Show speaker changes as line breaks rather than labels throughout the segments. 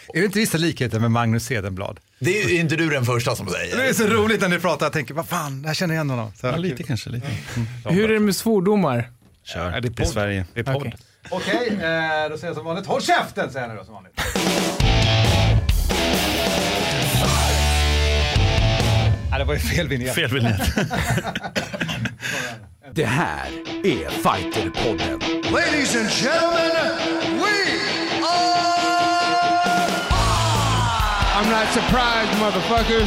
Är det inte vissa likheter med Magnus Hedenblad?
Det är inte du den första som säger.
Det är så roligt när ni pratar. Jag tänker, vad fan, jag känner igen honom. Så,
ja, lite kanske, lite.
Hur är det med svordomar?
Kör,
det är
i Sverige.
Det är podd. Okej, då säger jag som vanligt. Håll käften, säger jag nu då som vanligt. Det var ju fel vignett.
Fel vignett.
Det här är Fighterpodden.
Ladies and gentlemen, we are...
I'm not surprised, motherfuckers.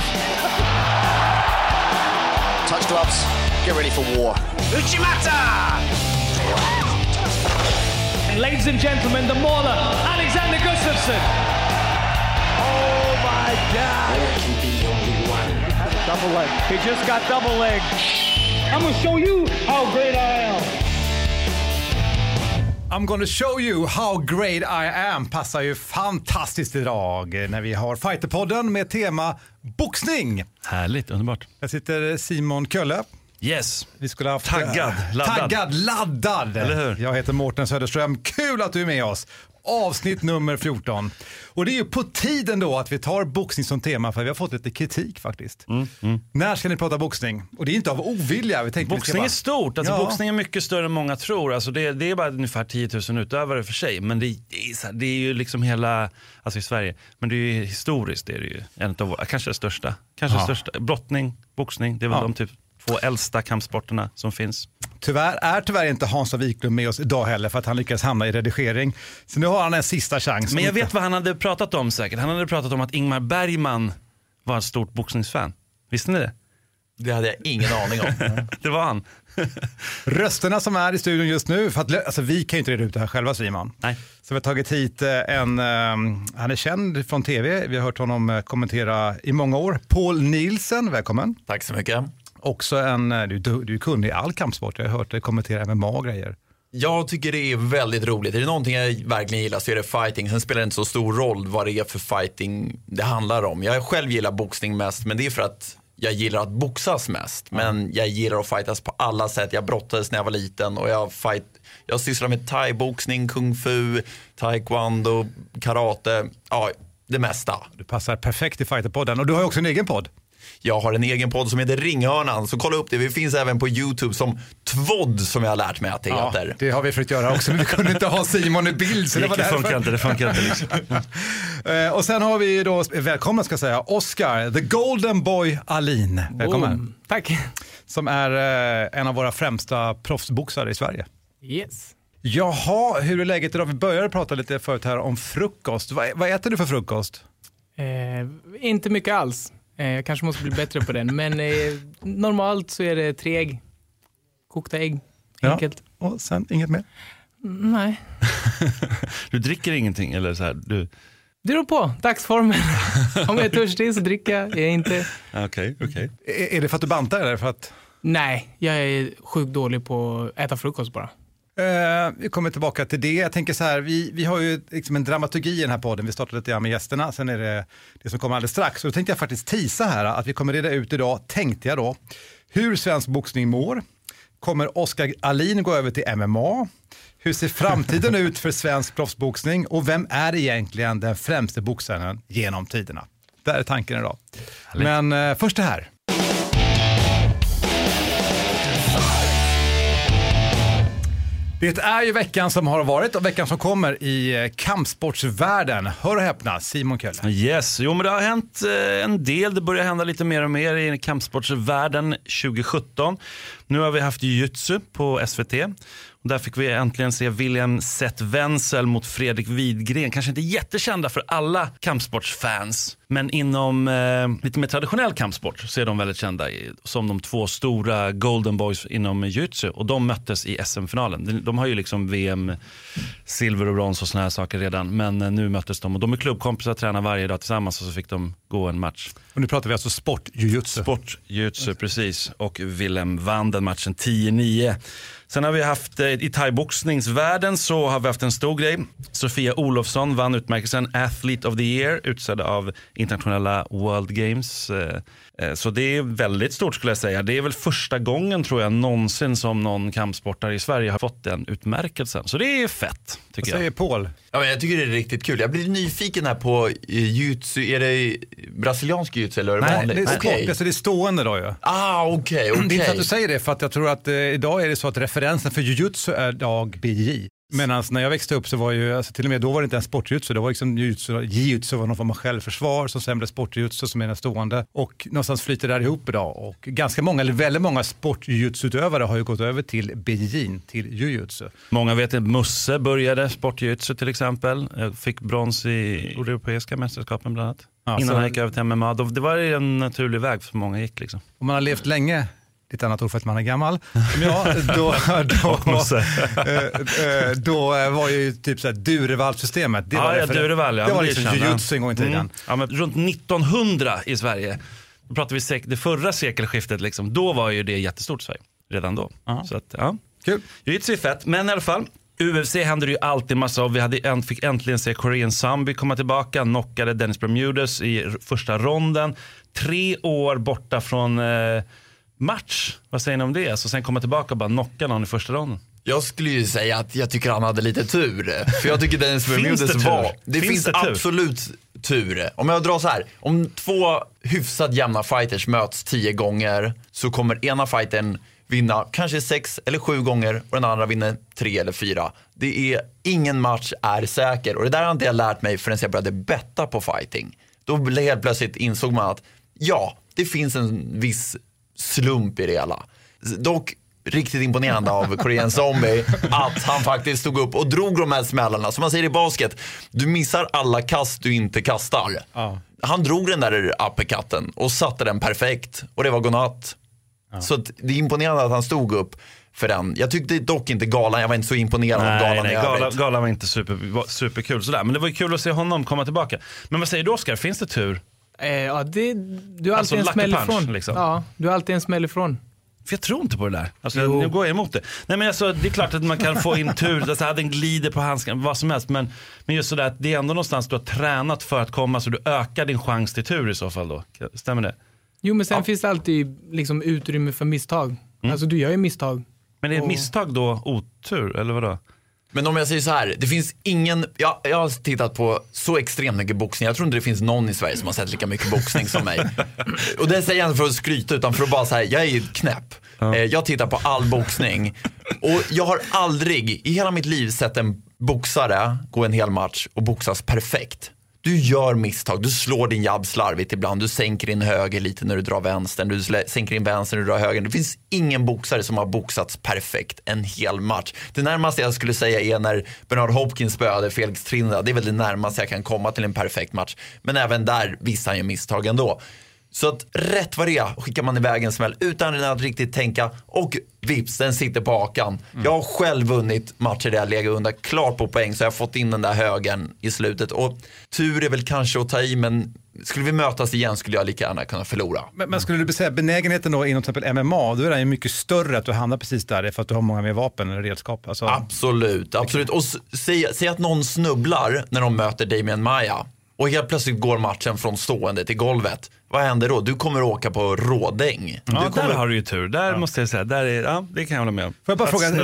Touch gloves, get ready for war.
Uchimata! And ladies and gentlemen, the mauler, Alexander Gustafsson. Oh my God! Double leg. He just got double leg. I'm gonna show you how great I am.
I'm gonna show you how great I am passar ju fantastiskt idag när vi har Fighterpodden med tema boxning.
Härligt, underbart.
Här sitter Simon Kölle.
Yes.
Vi skulle ha haft
laddad.
Eller hur? Jag heter Mårten Söderström. Kul att du är med oss. Avsnitt nummer 14. Och det är ju på tiden då att vi tar boxning som tema, för vi har fått lite kritik faktiskt. När ska ni prata boxning? Och det är inte av ovilja. Vi tänkte
boxning är stort. Alltså, boxning är mycket större än många tror. Alltså, det är bara ungefär 10 000 utövare för sig. Men det är ju liksom hela, alltså i Sverige. Men det är ju historiskt, det är ju en av våra, kanske det största. Kanske det största. Brottning, boxning, det är väl de typ 2 äldsta kampsporterna som finns.
Tyvärr inte Hansa Wiklund med oss idag heller, för att han lyckas hamna i redigering. Så nu har han en sista chans.
Men jag vet vad han hade pratat om säkert. Han hade pratat om att Ingmar Bergman var ett stort boxningsfan. Visste ni det?
Det hade jag ingen aning om.
Det var han.
Rösterna som är i studion just nu, för att, alltså, vi kan ju inte reda ut det här själva, Simon.
Nej.
Så vi har tagit hit han är känd från tv. Vi har hört honom kommentera i många år. Paul Nielsen, välkommen.
Tack så mycket.
Också du är kunnig i all kampsport. Jag har hört dig kommentera MMA och grejer.
Jag tycker det är väldigt roligt. Är det någonting jag verkligen gillar så är det fighting. Sen spelar det inte så stor roll vad det är för fighting det handlar om. Jag själv gillar boxning mest, men det är för att jag gillar att boxas mest. Men jag gillar att fightas på alla sätt. Jag brottades när jag var liten och jag sysslar med thai-boxning, kung fu, taekwondo, karate, ja, det mesta.
Du passar perfekt i Fighterpodden, och du har ju också en egen podd.
Jag har en egen podd som heter Ringhörnan, så kolla upp det. Vi finns även på YouTube som Tvådd, som jag har lärt mig att det heter.
Det har vi försökt göra också, men vi kunde inte ha Simon i bild. Så det
funkar inte liksom.
Och sen har vi då, välkommen ska jag säga, Oscar, the golden boy Alin. Välkommen.
Tack.
Som är en av våra främsta proffsboxare i Sverige.
Yes.
Jaha, hur är läget idag? Vi började prata lite förut här om frukost. Vad äter du för frukost?
Inte mycket alls. Jag kanske måste bli bättre på den. Men normalt så är det 3 ägg. Kokta ägg. Enkelt.
Ja, och sen inget mer?
Nej.
Du dricker ingenting eller så här?
Det beror på. Dagsformen. Om jag är törstig så dricker jag. Jag är inte.
Okej.
Är det för att du bantar eller för att...
Nej, jag är sjukt dålig på att äta frukost bara.
Vi kommer tillbaka till det. Jag tänker så här, vi har ju liksom en dramaturgi i den här podden. Vi startade lite grann med gästerna, sen är det som kommer alldeles strax. Så då tänkte jag faktiskt tisa här att vi kommer reda ut idag, tänkte jag då, hur svensk boxning mår. Kommer Oscar Alin gå över till MMA? Hur ser framtiden ut för svensk proffsboxning? Och vem är egentligen den främste boxaren genom tiderna? Där är tanken idag. Men först det här. Det är ju veckan som har varit och veckan som kommer i kampsportsvärlden. Hör och häpna, Simon Kölle.
Yes, men det har hänt en del. Det börjar hända lite mer och mer i kampsportsvärlden 2017. Nu har vi haft jiu-jitsu på SVT. Och där fick vi äntligen se William Seth Wenzel mot Fredrik Widgren. Kanske inte jättekända för alla kampsportsfans. Men inom lite mer traditionell kampsport så är de väldigt kända som de 2 stora Golden Boys inom jiu-jitsu. Och de möttes i SM-finalen. De har ju liksom VM, silver och brons och såna här saker redan. Men nu möttes de och de är klubbkompisar, tränar varje dag tillsammans och så fick de gå en match.
Och nu pratar vi alltså sport jiu-jitsu.
Sport jiu-jitsu, precis. Och Willem vann den matchen 10-9. Sen har vi haft i thaiboxningsvärlden så har vi haft en stor grej. Sofia Olofsson vann utmärkelsen Athlete of the Year utsedd av internationella World Games. Så det är väldigt stort skulle jag säga. Det är väl första gången tror jag någonsin som någon kampsportare i Sverige har fått den utmärkelsen. Så det är fett tycker jag.
Säger Paul.
Ja, men jag tycker det är riktigt kul. Jag blir nyfiken här på jiu-jitsu. Är det brasiliansk jiu-jitsu eller är det vanligt?
Nej, det är sport, så det är stående då ju.
Okej.
Det är inte att du säger det, för att jag tror att idag är det så att referensen för jiu-jitsu är dag BJ. Medan när jag växte upp så var ju, alltså till och med då var det inte en sportjutsu, det var liksom jiu-jitsu var någon form av självförsvar, som sen blev sportjutsu som är den stående, och någonstans flyter det där ihop idag, och ganska många, eller väldigt många sportjutsu-utövare har ju gått över till BJ, till jiu-jitsu.
Många vet att Musse började sportjutsu till exempel, fick brons i europeiska mästerskapen bland annat, innan han gick över till MMA. Det var en naturlig väg för många gick liksom.
Om man har levt länge, lite annat ord för att man är gammal. Då var ju typ så här Durevall-systemet. Det var
Durevall,
det var liksom jiu-jitsu en gång i tiden.
Ja, men runt 1900 i Sverige, då pratar vi det förra sekelskiftet liksom, då var ju det jättestort i Sverige redan då. Så att, ja.
Kul.
Jiu-jitsu är fett, men i alla fall UFC händer ju alltid massa av. Vi fick äntligen se Korean Zombie komma tillbaka, knockade Dennis Bermudez i första ronden. 3 år borta från match. Vad säger ni om det? Så sen komma tillbaka och bara knocka någon i första ronden.
Jag skulle ju säga att jag tycker han hade lite tur. För jag tycker Dennis Bermudez det finns absolut tur. Om jag drar så här, om 2 hyfsat jämna fighters möts 10 gånger så kommer ena fighten vinna kanske 6 eller 7 gånger och den andra vinner 3 eller 4. Det är, ingen match är säker, och det där har inte jag lärt mig förrän jag började betta på fighting. Då helt plötsligt insåg man att det finns en viss slump i det hela. Dock riktigt imponerande av Korean Zombie att han faktiskt stod upp och drog de här smällarna. Som man säger i basket, du missar alla kast du inte kastar. Han drog den där uppercutten och satte den perfekt, och det var godnatt. Så det är imponerande att han stod upp för den. Jag tyckte dock inte galan, jag var inte så imponerad av galan i övrigt.
Galan var inte superkul sådär, men det var ju kul att se honom komma tillbaka. Men vad säger du, Oskar, finns det tur?
Du har alltid en smäll ifrån.
Liksom.
Ja, du har alltid en smäll ifrån.
För jag tror inte på det där. Alltså, nu går jag emot det. Nej, men alltså, det är klart att man kan få in tur, alltså, den glider på handskan, vad som helst. Men just sådär att det är ändå någonstans du har tränat för att komma, så du ökar din chans till tur i så fall då. Stämmer det?
Jo, men sen finns det alltid liksom utrymme för misstag. Alltså du gör ju misstag.
Men är misstag då otur, eller vadå?
Men om jag säger så här, det finns ingen, jag har tittat på så extremt mycket boxning. Jag tror inte det finns någon i Sverige som har sett lika mycket boxning som mig. Och det säger jag inte för att skryta, utan för att bara säga, jag är ju knäpp. Jag tittar på all boxning. Och jag har aldrig i hela mitt liv sett en boxare gå en hel match och boxas perfekt. Du gör misstag, du slår din jabb slarvigt ibland, du sänker din höger lite när du drar vänstern, du sänker din vänster när du drar höger. Det finns ingen boxare som har boxats perfekt en hel match. Det närmaste jag skulle säga är när Bernard Hopkins spöade Felix Trinidad. Det är väl det närmaste jag kan komma till en perfekt match. Men även där visar han ju misstag ändå. Så att rätt vad det är skickar man iväg en smäll utan att riktigt tänka, och vips, den sitter på hakan. Jag har själv vunnit matcher där jag legat under klart på poäng, så jag har fått in den där högen i slutet. Och tur är väl kanske att ta i, men skulle vi mötas igen skulle jag lika gärna kunna förlora.
Men skulle du säga benägenheten då inom till exempel MMA, då är det ju mycket större att du hamnar precis där för att du har många mer vapen eller redskap. Alltså... Absolut.
Och säg att någon snubblar när de möter Damian Maia. Och helt plötsligt går matchen från stående till golvet. Vad händer då? Du kommer åka på rådäng.
Ja, där har du ju tur. Där måste jag säga, det kan jag hålla med om.
Får jag bara fråga,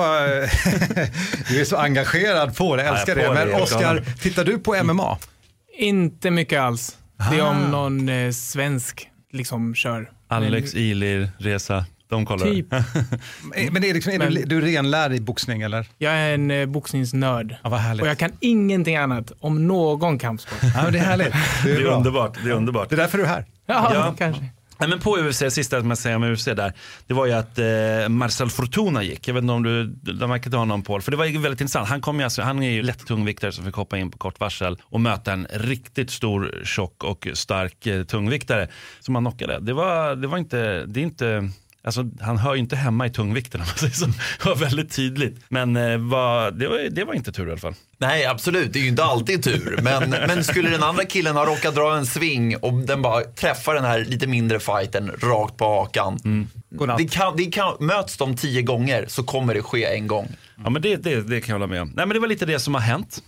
du är så engagerad på det, jag älskar det. Men Oskar, tittar du på MMA?
Inte mycket alls. Det är om någon svensk liksom kör.
Alex, Ilir, Resa. De kollar.
Typ.
Men är, liksom, är du renlärd i boxning eller?
Jag är en boxningsnörd.
Ja, vad härligt.
Och jag kan ingenting annat om någon kampsport.
Ja, det är härligt.
Det är underbart. Det är underbart.
Det är därför du är här.
Ja, kanske.
Nej, men på UFC, sista man säger om UFC där, det var ju att Marcel Fortuna gick. Jag vet inte om du märkte honom, Paul. För det var ju väldigt intressant. Han är ju lätt tungviktare som fick hoppa in på kort varsel och möta en riktigt stor, tjock och stark tungviktare som han knockade. Det är inte Alltså, han hör ju inte hemma i tungvikten, det var väldigt tydligt. Men det var inte tur i alla fall.
Nej, absolut. Det är ju inte alltid tur. Men skulle den andra killen ha råkat dra en sving och den bara träffar den här lite mindre fighten rakt på hakan. Möts de 10 gånger så kommer det ske en gång.
Ja, men det kan jag hålla med om. Nej, men det var lite det som har hänt.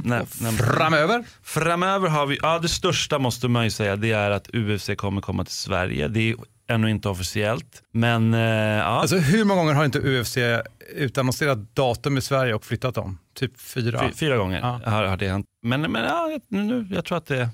Framöver har vi, det största måste man ju säga, det är att UFC kommer komma till Sverige. Det är ännu inte officiellt. Men
Alltså hur många gånger har inte UFC utannonserat datum i Sverige och flyttat dem? Typ 4.
4 gånger har det hänt. Men nu, jag tror att det...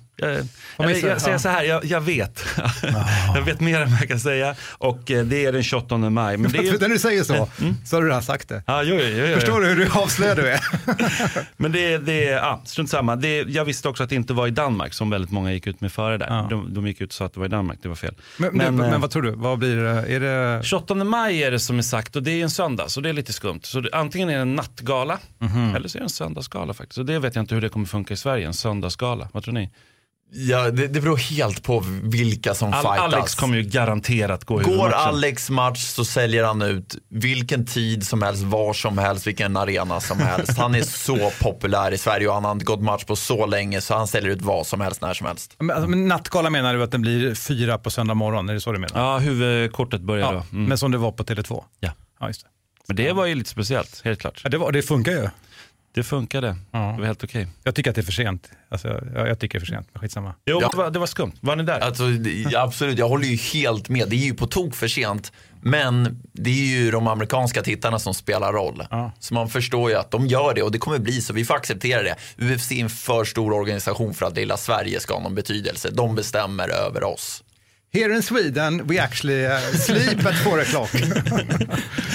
Jag säger så här, jag vet. Jag vet mer än vad jag kan säga. Och det är den 28 maj. Men det är ju...
När du säger så har du redan sagt det.
Jo.
Förstår du hur du avslöjar du är?
Men det är strunt samma. Jag visste också att det inte var i Danmark som väldigt många gick ut med före där. De gick ut och sa att det var i Danmark, det var fel.
Men vad tror du? Vad blir det? Är det...
28 maj är det som är sagt, och det är en söndag, så det är lite skumt. Så antingen är det en nattgala eller så är det en söndagsgala faktiskt. Så det vet jag inte hur det kommer funka i Sverige, en söndagsgala. Vad tror ni?
Ja, det beror helt på vilka som fightas.
Alex kommer ju garanterat gå
Går Alex match så säljer han ut vilken tid som helst, var som helst, vilken arena som helst. Han är så populär i Sverige och han har inte gått match på så länge, så han säljer ut vad som helst, när som helst.
Men nattgala menar du att den blir 4 på söndag morgon? Är det så du menar?
Ja, huvudkortet börjar då.
Men som det var på Tele2?
Ja,
just det.
Men det var ju lite speciellt, helt klart.
Ja, det funkar ju.
Det funkade. Det var helt okej.
Jag tycker att det är för sent. Alltså, jag tycker det är för sent, men skitsamma.
Jo, det var skumt. Var ni där?
Alltså, absolut, jag håller ju helt med. Det är ju på tok för sent. Men det är ju de amerikanska tittarna som spelar roll. Så man förstår ju att de gör det och det kommer bli så. Vi får acceptera det. UFC är en för stor organisation för att lilla Sverige ska ha någon betydelse. De bestämmer över oss.
Here in Sweden we actually sleep at 4 o'clock.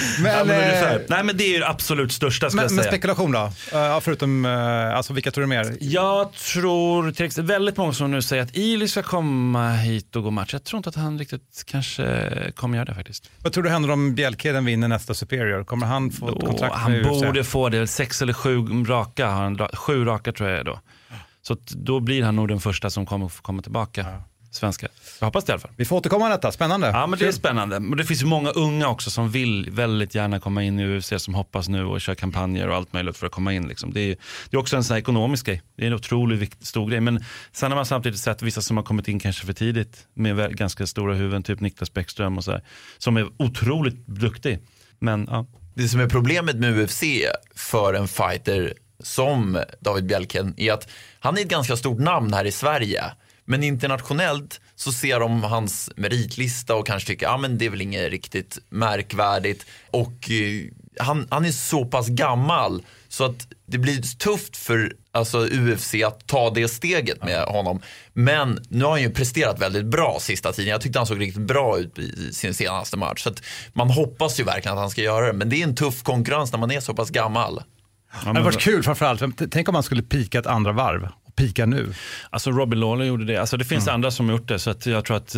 men det är ju det absolut största, ska jag säga.
Men spekulation då? Förutom, alltså vilka tror du mer?
Jag tror till exempel väldigt många som nu säger att Ili ska komma hit och gå match. Jag tror inte att han riktigt kanske kommer göra det faktiskt.
Vad tror du händer om Bjelkheden vinner nästa Superior? Kommer han få ett kontrakt med
Han
UFC?
borde få det, 6 eller 7 raka. 7 raka tror jag då. Så då blir han nog den första som kommer komma tillbaka. Svenska. Jag hoppas det i alla fall.
Vi får återkomma med detta, spännande.
Ja, men det är spännande. Men det finns ju många unga också som vill väldigt gärna komma in i UFC, som hoppas nu och kör kampanjer och allt möjligt för att komma in. Liksom. Det är också en sån här ekonomisk grej. Det är en otroligt stor grej. Men sen har man samtidigt sett vissa som har kommit in kanske för tidigt med ganska stora huvuden, typ Niklas Bäckström och så här, som är otroligt duktig. Men ja.
Det som är problemet med UFC för en fighter som David Bjelken är att han är ett ganska stort namn här i Sverige. Men internationellt så ser de hans meritlista och kanske tycker men det är väl inget riktigt märkvärdigt. Och han är så pass gammal så att det blir tufft för UFC att ta det steget med honom. Men nu har han ju presterat väldigt bra sista tiden. Jag tyckte han såg riktigt bra ut i sin senaste match. Så att man hoppas ju verkligen att han ska göra det. Men det är en tuff konkurrens när man är så pass gammal.
Det hade varit kul framförallt. Tänk om man skulle pika ett andra varv. Pika nu.
Alltså Robbie Lawler gjorde det. Alltså det finns andra som har gjort det, så att jag tror att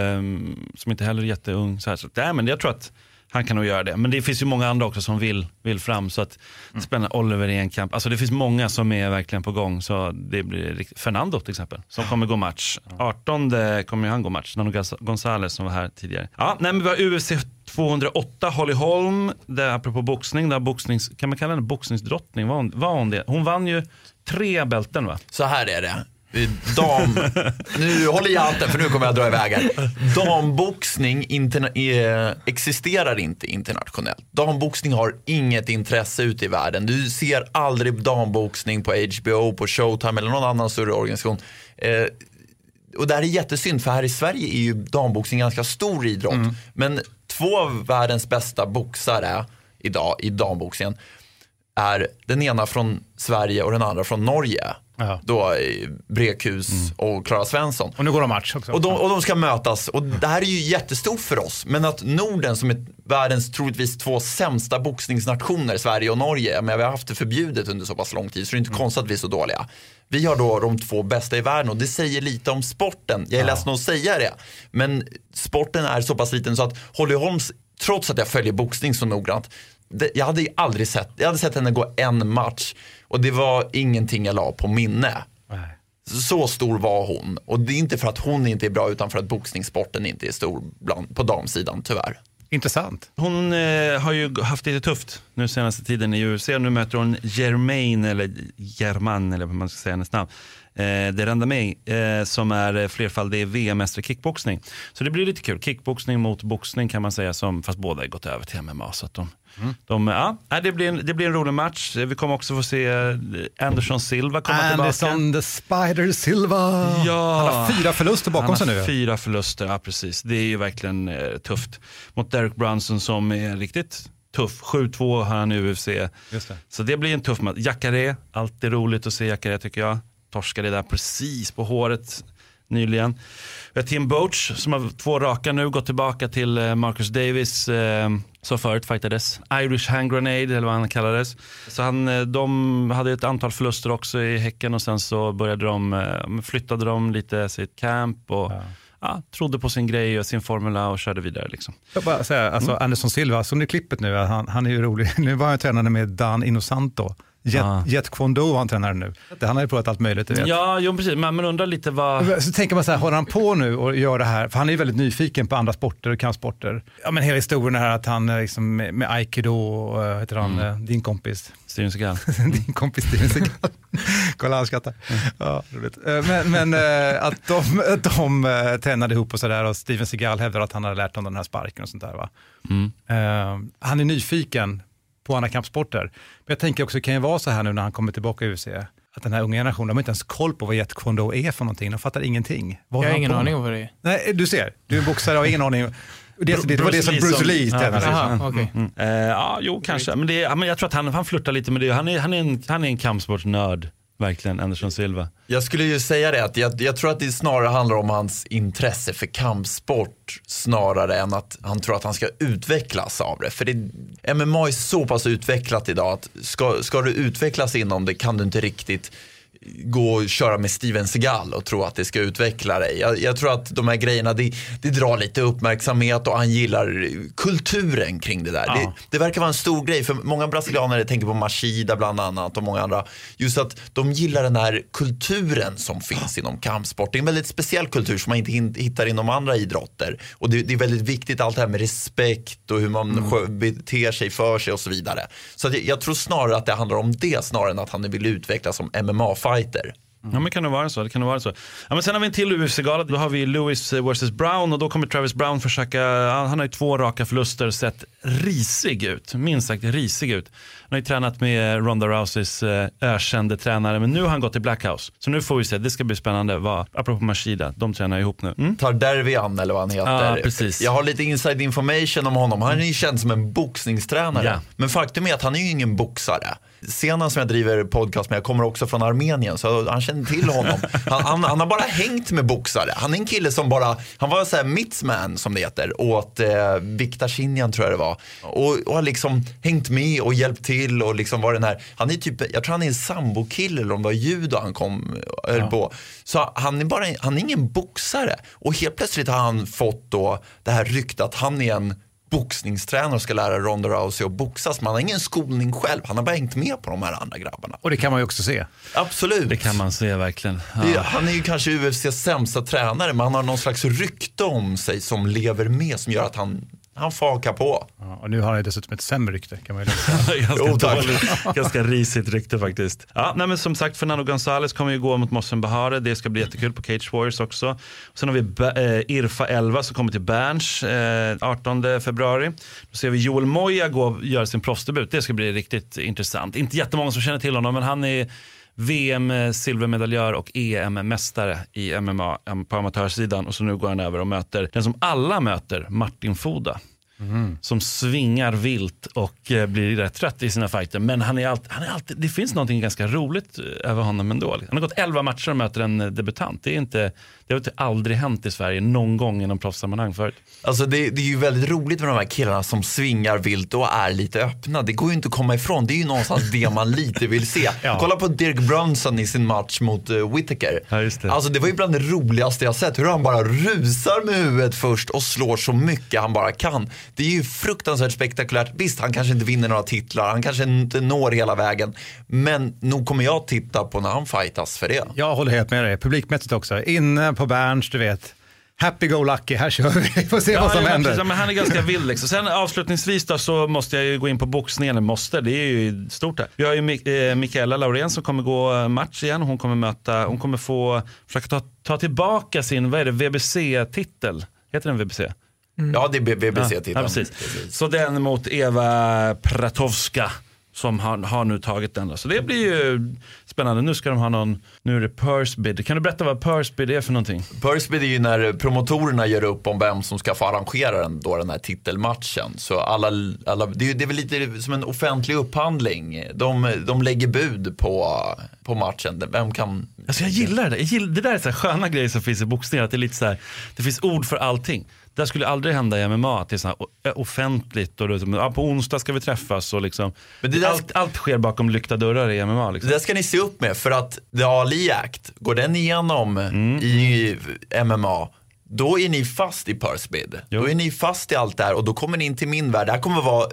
som inte heller är jätteung så men jag tror att han kan nog göra det. Men det finns ju många andra också som vill fram, så att spännande. Oliver Enkamp. Alltså det finns många som är verkligen på gång, så det blir riktigt. Fernando till exempel som kommer gå match. 18 kommer han gå match. Nano Gonzales som var här tidigare. Ja, men vi har UFC 208 Holly Holm, där apropå boxning, där kan man kalla henne boxningsdrottning. Var hon det? Hon vann ju 3 bälten, va?
Så här är det. Nu håller jag hatten, för nu kommer jag dra iväg här. Damboxning existerar inte internationellt. Damboxning har inget intresse ute i världen. Du ser aldrig damboxning på HBO, på Showtime eller någon annan större organisation. Och det här är jättesynd, för här i Sverige är ju damboxning ganska stor idrott. Men 2 av världens bästa boxare idag i damboxningen är den ena från Sverige och den andra från Norge. Då Brekhus och Clara Svensson.
Och nu går de match också.
Och de ska mötas. Och det här är ju jättestort för oss. Men att Norden, som är världens troligtvis 2 sämsta boxningsnationer, Sverige och Norge, men vi har haft det förbjudet under så pass lång tid, så det är inte konstigt att vi är så dåliga. Vi har då de 2 bästa i världen, och det säger lite om sporten. Jag är ledsen att säga det, men sporten är så pass liten så att Holly Holmes, trots att jag följer boxning så noggrant, jag hade sett henne gå en match, och det var ingenting jag la på minne. Så stor var hon. Och det är inte för att hon inte är bra, utan för att boxningssporten inte är stor på damsidan, tyvärr.
Intressant.
Hon har ju haft det tufft nu senaste tiden i UFC. Nu möter hon Germain eller vad man ska säga hennes namn. Det rända mig som är flerfaldig VM-mästare i kickboxning. Så det blir lite kul. Kickboxning mot boxning kan man säga, fast båda har gått över till MMA. Så att det blir en rolig match. Vi kommer också få se Anderson Silva komma tillbaka.
Anderson the Spider Silva.
Ja.
Han har 4 förluster bakom sig nu.
4 förluster, ja precis. Det är ju verkligen tufft. Mot Derek Brunson som är riktigt tuff. 7-2 har han i UFC.
Just det.
Så det blir en tuff match. Jacare, alltid roligt att se Jacare tycker jag. Torskade där precis på håret nyligen. Vi har Tim Boach som har 2 raka nu, gått tillbaka till Marcus Davis som förut fightades. Irish Hand Grenade eller vad han kallades. Så de hade ett antal förluster också i Häcken och sen så flyttade de lite sitt camp och trodde på sin grej och sin formula och körde vidare liksom.
Jag bara säga, Anderson Silva, som ni klippet nu, han är ju rolig. Nu var han tränare med Dan Inosanto. Jet Kwon Do var han tränare nu. Han har ju provat allt möjligt, du vet.
Ja, jo, precis. Men undrar lite vad...
Så tänker man så här, håller han på nu och gör det här? För han är ju väldigt nyfiken på andra sporter och kampsporter. Ja, men hela historien här att han liksom med Aikido och heter han, din kompis.
Steven Seagal.
Din kompis Steven Seagal. Kolla, han skrattar. Ja, roligt. Men att de tränade ihop och sådär och Steven Seagal hävdar att han hade lärt om den här sparken och sånt där, va? Han är nyfiken på andra kampsporter. Men jag tänker också, det kan ju vara så här nu när han kommer tillbaka i UFC, att den här unga generationen, de har inte ens koll på vad Jet Kwon Do är för någonting. De fattar ingenting.
Jag har ingen aning om vad det är.
Nej, du ser. Du är en boxare och har ingen aning. Det var det som Bruce Lee
jo, kanske. Men jag tror att han flirtar lite med det. Han är en kampsportsnörd. Verkligen, Anderson Silva.
Jag skulle ju säga det, att jag tror att det snarare handlar om hans intresse för kampsport snarare än att han tror att han ska utvecklas av det. För MMA är så pass utvecklat idag att ska du utvecklas inom det kan du inte riktigt gå och köra med Steven Seagal och tro att det ska utveckla dig. Jag tror att de här grejerna, det drar lite uppmärksamhet och han gillar kulturen kring det där. Ja. Det verkar vara en stor grej för många brasilianer, tänker på Machida bland annat och många andra. Just att de gillar den här kulturen som finns inom kampsport. Det är en väldigt speciell kultur som man inte hittar inom andra idrotter. Och det är väldigt viktigt allt det här med respekt och hur man beter sig för sig och så vidare. Så att jag tror snarare att det handlar om det snarare än att han vill utvecklas som MMA-fighter.
Ja, men kan det vara så? Ja, men sen har vi en till UFC-gala. Då har vi Lewis vs Brown och då kommer Travis Brown försöka, han har ju 2 raka förluster, sett risig ut, minst sagt risig ut. Han har ju tränat med Ronda Rouseys ökände tränare, men nu har han gått till Blackhouse. Så nu får vi se, det ska bli spännande. Apropå Machida, de tränar ihop nu.
Tar Dervian eller vad han heter.
Ja, precis.
Jag har lite inside information om honom. Han är ju känd som en boxningstränare.
Ja.
Men faktum är att han är ju ingen boxare. Senast som jag driver podcast med, jag kommer också från Armenien, så han känner till honom. Han har bara hängt med boxare. Han är en kille som han var så här mitzman som det heter, åt Viktarshinjan tror jag det var. Och har liksom hängt med och hjälpt till och liksom var den här, han är typ, jag tror han är en sambo-kille eller om det var judo han höll på. Så han är ingen boxare. Och helt plötsligt har han fått då det här ryktet att han är en boxningstränare och ska lära Ronda Rousey att boxas. Man har ingen skolning själv. Han har bara hängt med på de här andra grabbarna.
Och det kan man ju också se.
Absolut.
Det kan man se verkligen.
Ja. Han är ju kanske UFC:s sämsta tränare, men han har någon slags rykte om sig som lever med, som gör att han fakar på.
Ja, och nu har han ju dessutom ett sämre rykte, kan man ju säga.
Ganska risigt rykte faktiskt. Ja, nej, men som sagt, Fernando González kommer ju gå mot Mohsen Bahare. Det ska bli jättekul på Cage Warriors också. Sen har vi Irfa Elva som kommer till Berns 18 februari. Då ser vi Joel Moya göra sin proffsdebut. Det ska bli riktigt intressant. Inte jättemånga som känner till honom, men han är VM-silvermedaljör och EM-mästare i MMA på amatörsidan. Och så nu går han över och möter den som alla möter, Martin Foda. Som svingar vilt och blir rätt trött i sina fighter. Men han är alltid, det finns någonting ganska roligt över honom ändå. Han har gått 11 matcher och möter en debutant. Det har inte aldrig hänt i Sverige någon gång i någon proffssammanhang förut.
Alltså det är ju väldigt roligt med de här killarna som svingar vilt och är lite öppna. Det går ju inte att komma ifrån. Det är ju någonstans det man lite vill se. Ja. Kolla på Derek Brunson i sin match mot Whittaker.
Ja, just det.
Alltså det var ju bland det roligaste jag sett. Hur han bara rusar med huvudet först och slår så mycket han bara kan. Det är ju fruktansvärt spektakulärt. Visst, han kanske inte vinner några titlar. Han kanske inte når hela vägen. Men nog kommer jag titta på när han fightas för det.
Jag håller helt med dig. Publikmässigt också. Inne på Berns, du vet. Happy go lucky, här kör vi får se vad som händer.
Precis, men han är ganska vild liksom. Sen avslutningsvis då, så måste jag ju gå in på boxningen. Det är ju stort där. Vi har ju Mikaela Laurén som kommer gå match igen. Hon kommer få försöka ta tillbaka sin, vad är det, VBC-titel. Heter den VBC?
Ja, det är VBC-titeln.
Ja, precis. Så den mot Eva Pratowska som har nu tagit den. Så det blir ju spännande. Nu ska de ha nu är det purse bid. Kan du berätta vad purse bid är för någonting?
Purse bid är ju när promotorerna gör upp om vem som ska få arrangera den här titelmatchen. Så alla det är väl lite som en offentlig upphandling. De lägger bud på matchen. Vem kan...
Alltså jag gillar det. Det där är så här sköna grejer som finns i boxning. Att det är lite så här, det finns ord för allting. Det skulle aldrig hända i MMA, att det är så här offentligt och på onsdag ska vi träffas och liksom. Men allt sker bakom lyckta dörrar i MMA liksom.
Det där ska ni se upp med, för att The Ali Act, går den igenom i MMA, då är ni fast i purse bid. Då är ni fast i allt där och då kommer ni in till min värld. Det här kommer vara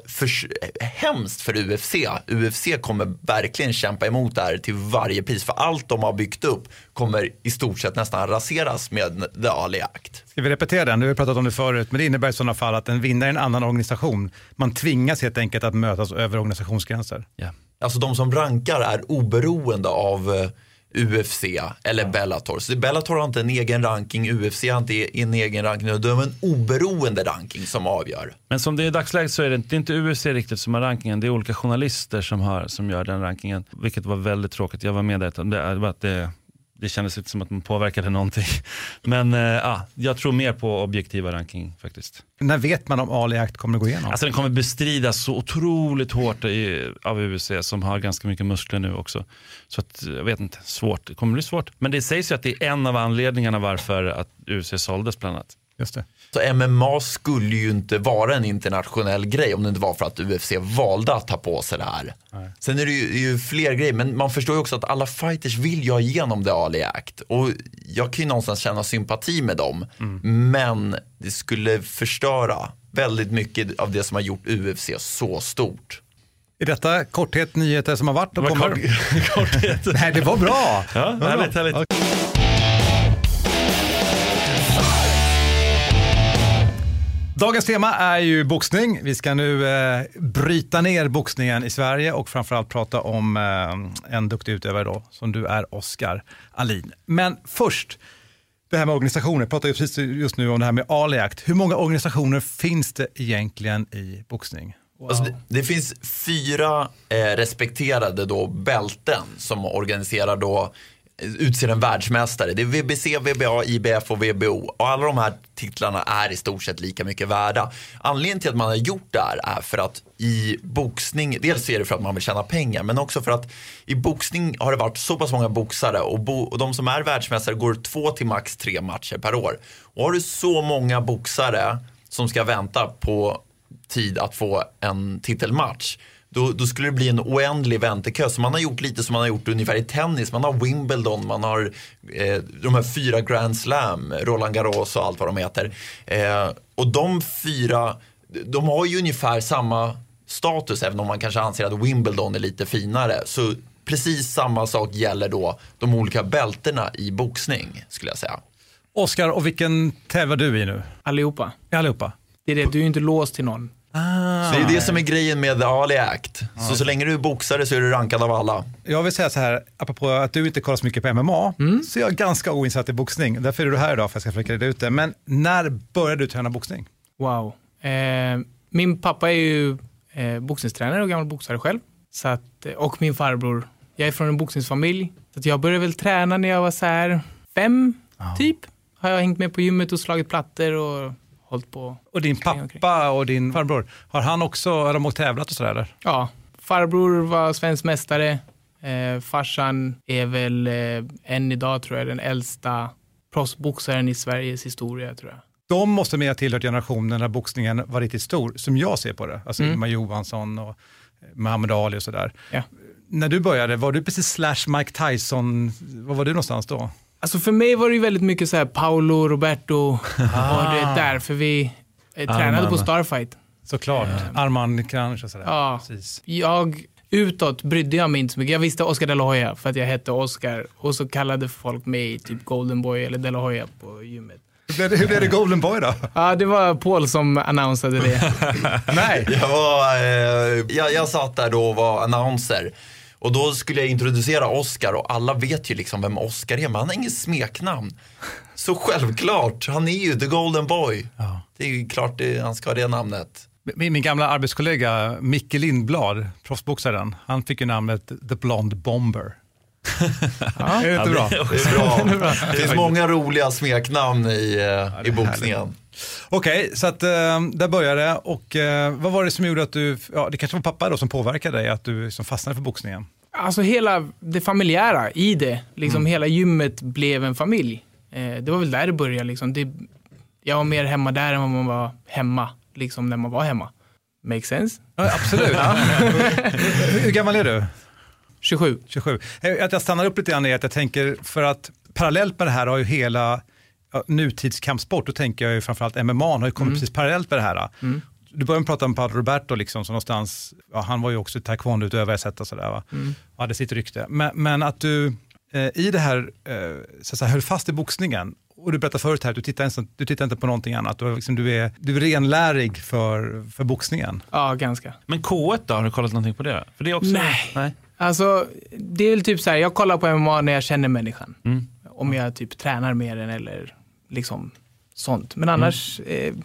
hemskt för UFC. UFC kommer verkligen kämpa emot det här till varje pris. För allt de har byggt upp kommer i stort sett nästan raseras med The Ali Act.
Ska vi repetera den? Du har pratat om det förut, men det innebär i sådana fall att en vinnare i en annan organisation, man tvingas helt enkelt att mötas över organisationsgränser.
Yeah.
Alltså de som rankar är oberoende av UFC eller Bellator. Så Bellator har inte en egen ranking, UFC har inte en egen ranking, det är en oberoende ranking som avgör.
Men som det är i dagsläget så är det inte UFC riktigt som har rankingen, det är olika journalister som gör den rankingen, vilket var väldigt tråkigt. Jag var med där, det kändes inte som att man påverkade någonting. Men jag tror mer på objektiva ranking faktiskt.
När vet man om Ali Act kommer att gå igenom?
Alltså den kommer bestridas så otroligt hårt av UFC som har ganska mycket muskler nu också. Så att, jag vet inte, svårt. Det kommer bli svårt. Men det sägs ju att det är en av anledningarna varför att UFC såldes bland annat.
Just det.
Så MMA skulle ju inte vara en internationell grej om det inte var för att UFC valde att ta på sig det här. Nej. Sen är det ju fler grejer, men man förstår ju också att alla fighters vill ju ha igenom The Ali Act. Och jag kan ju någonstans känna sympati med dem. Men det skulle förstöra väldigt mycket av det som har gjort UFC så stort.
Är detta korthet nyheter som har varit och kommer?
Korthet.
Nej, det var bra.
Ja, härligt. Okay.
Dagens tema är ju boxning. Vi ska nu bryta ner boxningen i Sverige och framförallt prata om en duktig utövare då, som du är, Oskar Alin. Men först, det här med organisationer. Jag pratar just nu om det här med Ali Act. Hur många organisationer finns det egentligen i boxning?
Wow. Alltså det finns 4 respekterade då bälten som organiserar då, utser en världsmästare. Det är WBC, WBA, IBF och WBO. Och alla de här titlarna är i stort sett lika mycket värda. Anledningen till att man har gjort det här är för att i boxning, dels är det för att man vill tjäna pengar, men också för att i boxning har det varit så pass många boxare och de som är världsmästare går 2 till max 3 matcher per år. Och har du så många boxare som ska vänta på tid att få en titelmatch, då skulle det bli en oändlig väntekö. Så man har gjort lite som man har gjort ungefär i tennis. Man har Wimbledon, man har de här 4 Grand Slam, Roland Garros och allt vad de heter. Och de 4, de har ju ungefär samma status, även om man kanske anser att Wimbledon är lite finare. Så precis samma sak gäller då de olika bälterna i boxning, skulle jag säga.
Oskar, och vilken tävlar du i nu?
Allihopa.
Allihopa.
Det är det, du är ju inte låst till någon.
Så det är det som är grejen med The Ali Act. Så länge du är boxare så är du rankad av alla.
Jag vill säga så här, apropå att du inte kollar så mycket på MMA, så är jag ganska oinsatt i boxning. Därför är du här idag för att jag ska försöka reda ut det. Men när började du träna boxning?
Wow. Min pappa är ju boxningstränare och gammal boxare själv. Så att, och min farbror. Jag är från en boxningsfamilj. Så att jag började väl träna när jag var så här 5 typ. Har jag hängt med på gymmet och slagit plattor och hållit på.
Och din pappa och din farbror, har de åkt tävlat och sådär eller?
Ja, farbror var svensk mästare. Farsan är väl än idag tror jag den äldsta proffsboxaren i Sveriges historia tror jag.
De måste med ha tillhört generationen när boxningen var riktigt stor, som jag ser på det. Alltså Ingemar Johansson och Muhammad Ali och sådär. Ja. När du började, var du precis / Mike Tyson? Var var du någonstans då?
Alltså för mig var det ju väldigt mycket så här Paolo, Roberto och det är därför vi tränade på Starfight.
Såklart, Armand Kranich och sådär.
Ja, precis. Utåt brydde jag mig inte så mycket. Jag visste Oscar de la Hoya för att jag hette Oscar och så kallade folk mig typ Golden Boy eller de la Hoya på gymmet.
Hur blev det Golden Boy då?
Ja, det var Paul som annonsade det.
Nej.
Jag satt där då och var annonser. Och då skulle jag introducera Oscar och alla vet ju liksom vem Oscar är, men han har ingen smeknamn. Så självklart, han är ju The Golden Boy. Ja. Det är ju klart han ska ha det namnet.
Min gamla arbetskollega Micke Lindblad, proffsboxaren, han fick ju namnet The Blonde Bomber.
Ja. Är det inte bra? Det är bra. Det finns många roliga smeknamn i boxningen.
Okej, så att där började det. Och vad var det som gjorde att du, det kanske var pappa då som påverkade dig, att du som fastnade för boxningen?
Alltså hela det familjära i det, liksom hela gymmet blev en familj. Det var väl där det började liksom. Jag var mer hemma där än vad man var hemma, liksom när man var hemma. Make sense?
Ja, absolut. Ja. Hur gammal är du?
27.
Att jag stannar upp lite grann är att jag tänker, för att parallellt med det här har ju hela nutidskampsport, då tänker jag ju framförallt MMA har ju kommit precis parallellt med det här. Mm. Du började prata om Paulo Roberto liksom, så någonstans, han var ju också taekwondo-utövare sätt och sådär va. Ja, det sitter rykte. Men att du i det här så höll fast i boxningen, och du berättade förut här att du tittar inte på någonting annat. Du är renlärig för boxningen.
Ja, ganska.
Men K1 då, har du kollat någonting på det? För det är också...
Nej. Alltså, det är väl typ så här, jag kollar på MMA när jag känner människan. Om jag typ tränar med den eller liksom sånt. Men annars,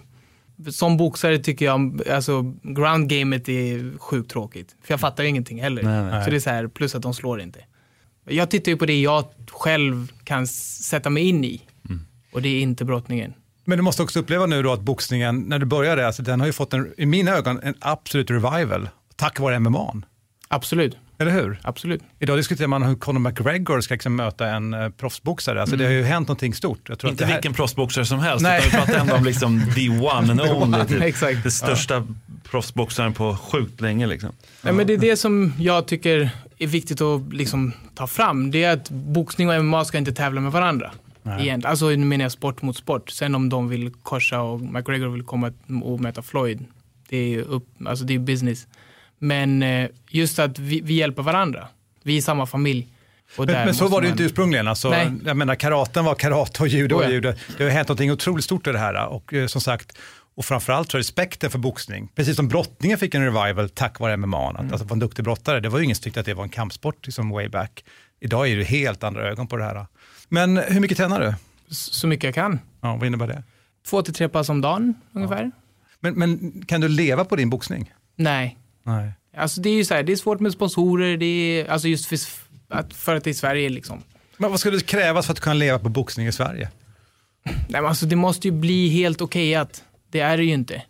som boxare tycker jag, alltså ground-gamet är sjukt tråkigt. För jag fattar ju ingenting heller. Nej. Så det är så här, plus att de slår inte. Jag tittar ju på det jag själv kan sätta mig in i. Och det är inte brottningen.
Men du måste också uppleva nu då att boxningen, när du började, alltså den har ju fått i mina ögon en absolut revival. Tack vare MMA.
Absolut.
Eller hur?
Absolut.
Idag diskuterar man hur Conor McGregor ska liksom möta en proffsboxare. Alltså det har ju hänt någonting stort. Jag tror
inte
att det här...
vilken proffsboxare som helst. Utan vi pratar ändå om liksom the one and only. Typ.
Exakt.
Det största proffsboxaren på sjukt länge. Liksom.
Nej, men det är det som jag tycker är viktigt att liksom ta fram. Det är att boxning och MMA ska inte tävla med varandra. Alltså nu menar jag sport mot sport. Sen om de vill korsa och McGregor vill komma och möta Floyd. Det är det är business. Men just att vi hjälper varandra. Vi är samma familj. Och
men så var det ju inte ursprungligen. Alltså, jag menar, karaten var karate och judo och judo. Det har hänt något otroligt stort i det här. Och som sagt, och framförallt så respekten för boxning. Precis som brottningen fick en revival tack vare MMA. Alltså var en duktig brottare. Det var ju ingen som tyckte att det var en kampsport liksom way back. Idag är det helt andra ögon på det här. Men hur mycket tränar du?
Så mycket jag kan.
Ja, vad innebär det?
2-3 pass om dagen ungefär.
Men kan du leva på din boxning?
Nej. Alltså det är ju så här, det är svårt med sponsorer, det är alltså just för att det är Sverige liksom.
Men vad skulle det krävas för att kunna leva på boxning i Sverige?
Nej, men alltså det måste ju bli helt okejat. Det är det ju inte.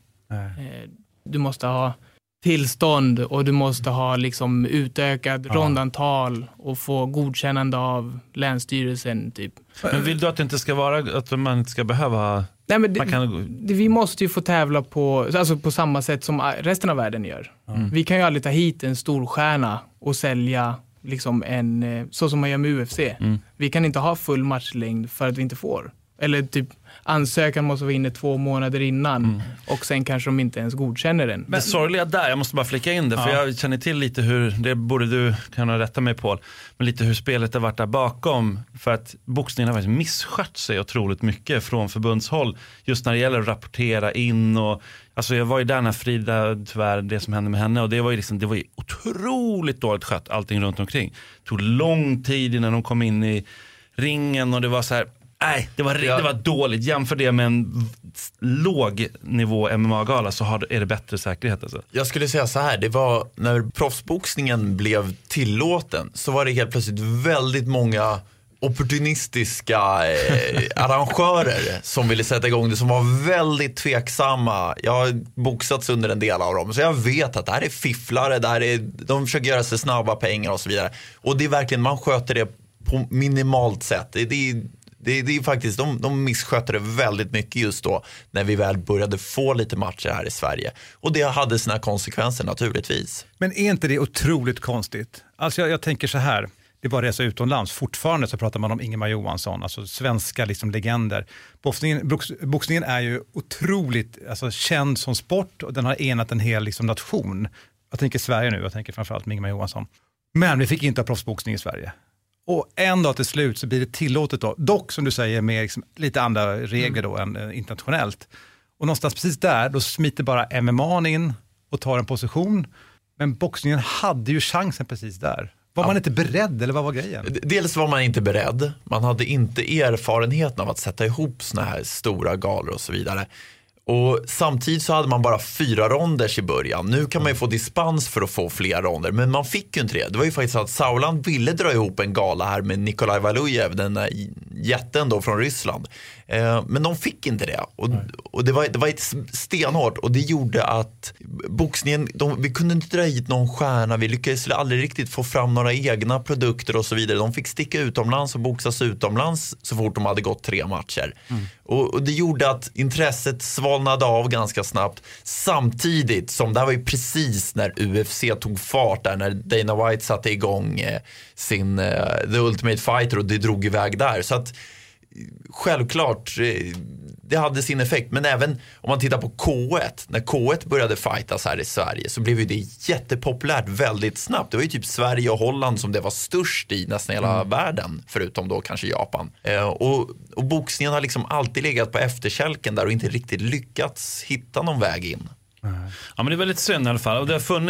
Du måste ha tillstånd och du måste ha liksom utökad rondantal och få godkännande av länsstyrelsen typ.
Men vill du att det inte ska vara att man inte ska behöva...
Nej, men vi måste ju få tävla på samma sätt som resten av världen gör. Vi kan ju aldrig ta hit en stor stjärna och sälja liksom så som man gör med UFC. Vi kan inte ha full matchlängd för att vi inte får. Eller typ ansökan måste vara inne 2 månader innan och sen kanske de inte ens godkänner den.
Men det sorgliga där, jag måste bara flika in det, för jag känner till lite hur, det borde du kunna rätta mig Paul, men lite hur spelet har varit där bakom, för att boxningen har faktiskt misskött sig otroligt mycket från förbundshåll just när det gäller att rapportera in och alltså jag var ju där när Frida, tyvärr det som hände med henne, och det var ju otroligt dåligt skött allting runt omkring. Det tog lång tid innan de kom in i ringen och det var så här. Nej, det var dåligt. Jämför det med en låg nivå MMA-gala så är det bättre säkerhet. Alltså.
Jag skulle säga så här, det var när proffsboxningen blev tillåten så var det helt plötsligt väldigt många opportunistiska arrangörer som ville sätta igång det, som var väldigt tveksamma. Jag har boxats under en del av dem, så jag vet att det här är fifflare, de försöker göra sig snabba pengar och så vidare. Och det är verkligen, man sköter det på minimalt sätt. Det är faktiskt, de missköter det väldigt mycket just då när vi väl började få lite matcher här i Sverige. Och det hade sina konsekvenser naturligtvis.
Men är inte det otroligt konstigt? Alltså jag tänker så här, det är bara resa utomlands. Fortfarande så pratar man om Ingemar Johansson, alltså svenska liksom legender. Boxningen är ju otroligt känd som sport och den har enat en hel liksom nation. Jag tänker Sverige nu, jag tänker framförallt med Ingemar Johansson. Men vi fick inte ha proffsboxning i Sverige. Och en dag till slut så blir det tillåtet då. Dock som du säger med liksom lite andra regler då än internationellt. Och någonstans precis där, då smiter bara MMA in och tar en position. Men boxningen hade ju chansen precis där. Var man inte beredd eller vad var grejen?
Dels var man inte beredd. Man hade inte erfarenheten av att sätta ihop såna här stora galor och så vidare. Och samtidigt så hade man bara 4 ronders i början. Nu kan man ju få dispens för att få fler ronder, men man fick ju inte det. Det var ju faktiskt så att Sauerland ville dra ihop en gala här med Nikolaj Valujev, den där jätten då från Ryssland. Men de fick inte det. Och det var ett stenhårt, och det gjorde att boxningen, vi kunde inte dra hit någon stjärna. Vi lyckades aldrig riktigt få fram några egna produkter och så vidare. De fick sticka utomlands och boxas utomlands så fort de hade gått 3 matcher. Och det gjorde att intresset svalnade av ganska snabbt. Samtidigt som det här var ju precis när UFC tog fart där, när Dana White satte igång sin The Ultimate Fighter, och det drog iväg där. Så att självklart, det hade sin effekt. Men även om man tittar på K1, när K1 började fightas här i Sverige, så blev ju det jättepopulärt väldigt snabbt. Det var ju typ Sverige och Holland som det var störst i nästan hela världen, förutom då kanske Japan. Och boxningen har liksom alltid legat på efterkälken där och inte riktigt lyckats hitta någon väg in.
Ja, men det är väldigt synd i alla fall. Och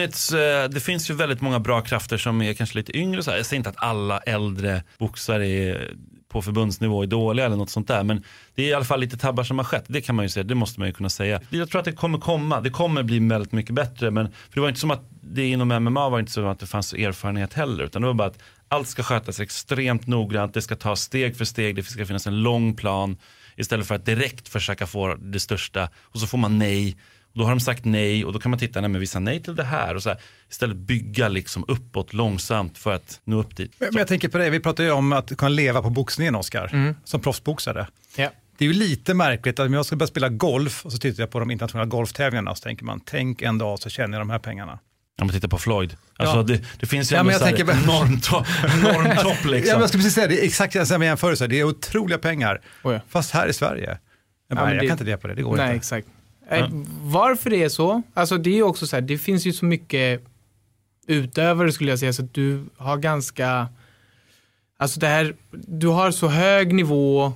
det finns ju väldigt många bra krafter som är kanske lite yngre så här. Jag säger inte att alla äldre boxare är på förbundsnivå är dåliga eller något sånt där, men det är i alla fall lite tabbar som har skett. Det kan man ju säga, det måste man ju kunna säga. Jag tror att det kommer bli väldigt mycket bättre, men för det var inte som att det inom MMA var inte så att det fanns erfarenhet heller, utan det var bara att allt ska skötas extremt noggrant, det ska ta steg för steg, det ska finnas en lång plan istället för att direkt försöka få det största och så får man nej. Och då har de sagt nej, och då kan man titta, men vi sa nej till det här, och så här, istället bygga liksom uppåt långsamt för att nå upp dit.
Men jag tänker på det, vi pratar ju om att kunna leva på boxningen, Oskar, som proffsboxare.
Ja.
Det är ju lite märkligt att om jag ska börja spela golf och så tittar jag på de internationella golftävlingarna, så tänker man, tänk en dag så känner jag de här pengarna.
Om man tittar på Floyd. Alltså det finns ju
men jag tänker
enorm topp liksom.
Ja, men jag skulle precis säga, det är exakt samma jämförelse. Det är otroliga pengar. Fast här i Sverige. Jag kan inte leva på det, det går inte.
Nej, exakt. Varför det är så? Alltså det är ju också så här, det finns ju så mycket utövare skulle jag säga, så att du har ganska, alltså det här, du har så hög nivå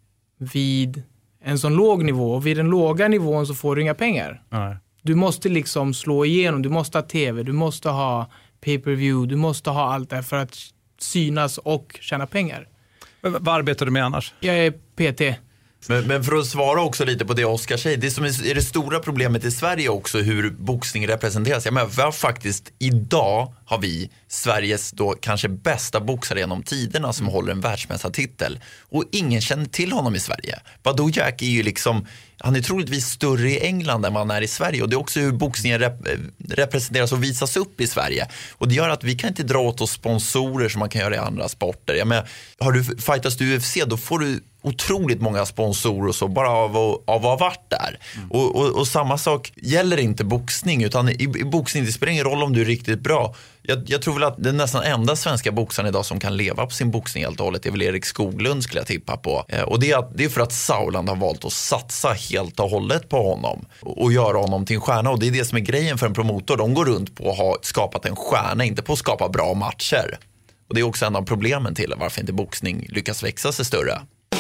vid en sån låg nivå, och vid den låga nivån så får du inga pengar.
Nej.
Du måste liksom slå igenom, du måste ha tv, du måste ha pay-per-view, du måste ha allt det här för att synas och tjäna pengar.
Vad arbetar du med annars?
Jag är PT.
Men för att svara också lite på det Oskar säger, det som är det stora problemet i Sverige också, hur boxning representeras. Jag menar, vi har faktiskt, idag har vi Sveriges då kanske bästa boxare genom tiderna som håller en världsmästartitel. Och ingen känner till honom i Sverige. Badou Jack är ju liksom, han är troligtvis större i England än vad han är i Sverige. Och det är också hur boxningen representeras och visas upp i Sverige. Och det gör att vi kan inte dra åt oss sponsorer som man kan göra i andra sporter. Jag menar, har du fightats du UFC, då får du otroligt många sponsorer och så, bara av att ha varit där. Och samma sak gäller inte boxning, utan i boxning, det spelar ingen roll om du är riktigt bra. Jag tror väl att den nästan enda svenska boxaren idag som kan leva på sin boxning helt och hållet är väl Erik Skoglund, skulle jag tippa på. Och det är för att Sauerland har valt att satsa helt och hållet på honom och göra honom till en stjärna. Och det är det som är grejen för en promotor. De går runt på att ha skapat en stjärna, inte på att skapa bra matcher. Och det är också en av problemen till varför inte boxning lyckas växa sig större.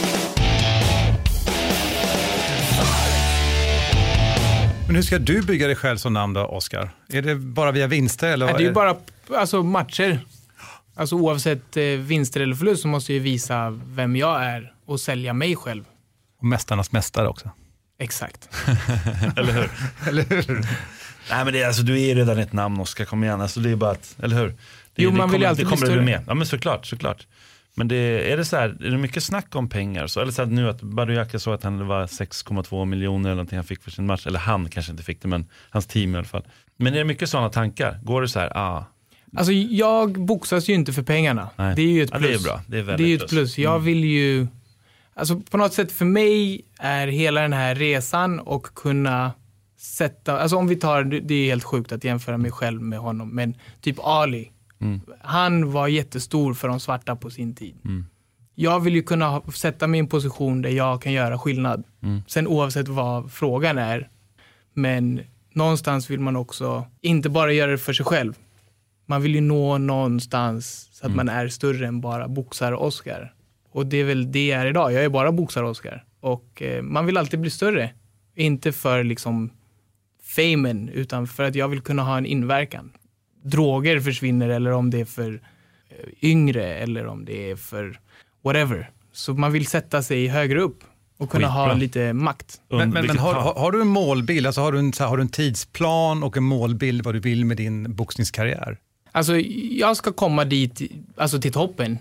Men hur ska du bygga dig själv som namn då, Oskar? Är det bara via vinster? Eller
Nej, det är ju bara alltså, matcher. Alltså oavsett vinster eller förlust så måste jag visa vem jag är och sälja mig själv.
Och mästarnas mästare också.
Exakt.
Eller hur?
Eller hur?
Nej, men det är, alltså, du är redan ett namn, Oskar, kom igen. Alltså, det är bara att, eller hur?
Man vill ju alltid bli större.
Med. Ja, men såklart. Men är det så här, är det mycket snack om pengar så, eller så här, nu att Badou Jack sa att han var 6,2 miljoner eller någonting han fick för sin match, eller han kanske inte fick det, men hans team i alla fall. Men är det mycket sådana tankar? Går det så här,
Alltså jag boxas ju inte för pengarna.
Nej.
Det är ju ett plus.
Ja, det är bra. Det är väldigt
det är ju ett plus. Jag vill ju, alltså på något sätt för mig är hela den här resan och kunna sätta, alltså om vi tar, det är helt sjukt att jämföra mig själv med honom, men typ Ali. Han var jättestor för de svarta på sin tid. Jag vill ju kunna sätta mig i en position där jag kan göra skillnad. Sen oavsett vad frågan är. Men någonstans vill man också inte bara göra det för sig själv. Man vill ju nå någonstans så att man är större än bara boxar-Oscar. Och det är väl det jag är idag. Jag är bara boxar-Oscar. Och man vill alltid bli större. Inte för liksom famen, utan för att jag vill kunna ha en inverkan. Droger försvinner, eller om det är för yngre, eller om det är för whatever. Så man vill sätta sig högre upp och kunna ha lite makt.
Men har du en målbild? Alltså har du en tidsplan och en målbild vad du vill med din boxningskarriär?
Alltså jag ska komma dit, alltså till toppen.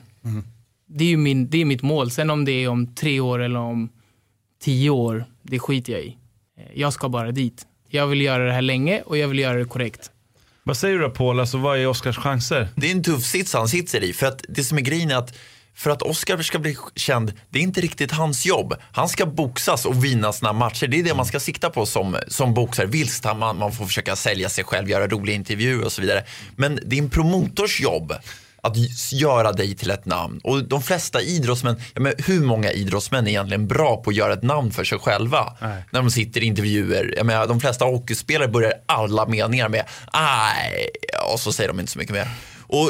Det är mitt mål. Sen om det är om 3 år eller om 10 år, det skiter jag i. Jag ska bara dit. Jag vill göra det här länge och jag vill göra det korrekt.
Vad säger du då, Paul? Alltså, vad är Oscars chanser?
Det är en tuff sits han sitter i. För att det som är grejen är att för att Oscar ska bli känd, det är inte riktigt hans jobb. Han ska boxas och vinna sina matcher. Det är det man ska sikta på som boxare. Visst, man får försöka sälja sig själv, göra roliga intervjuer och så vidare. Men det är en promotors jobb att göra dig till ett namn. Och de flesta idrottsmän, hur många idrottsmän är egentligen bra på att göra ett namn för sig själva? Nej. När de sitter i intervjuer. De flesta hockeyspelare börjar alla meningar med aj, och så säger de inte så mycket mer. Och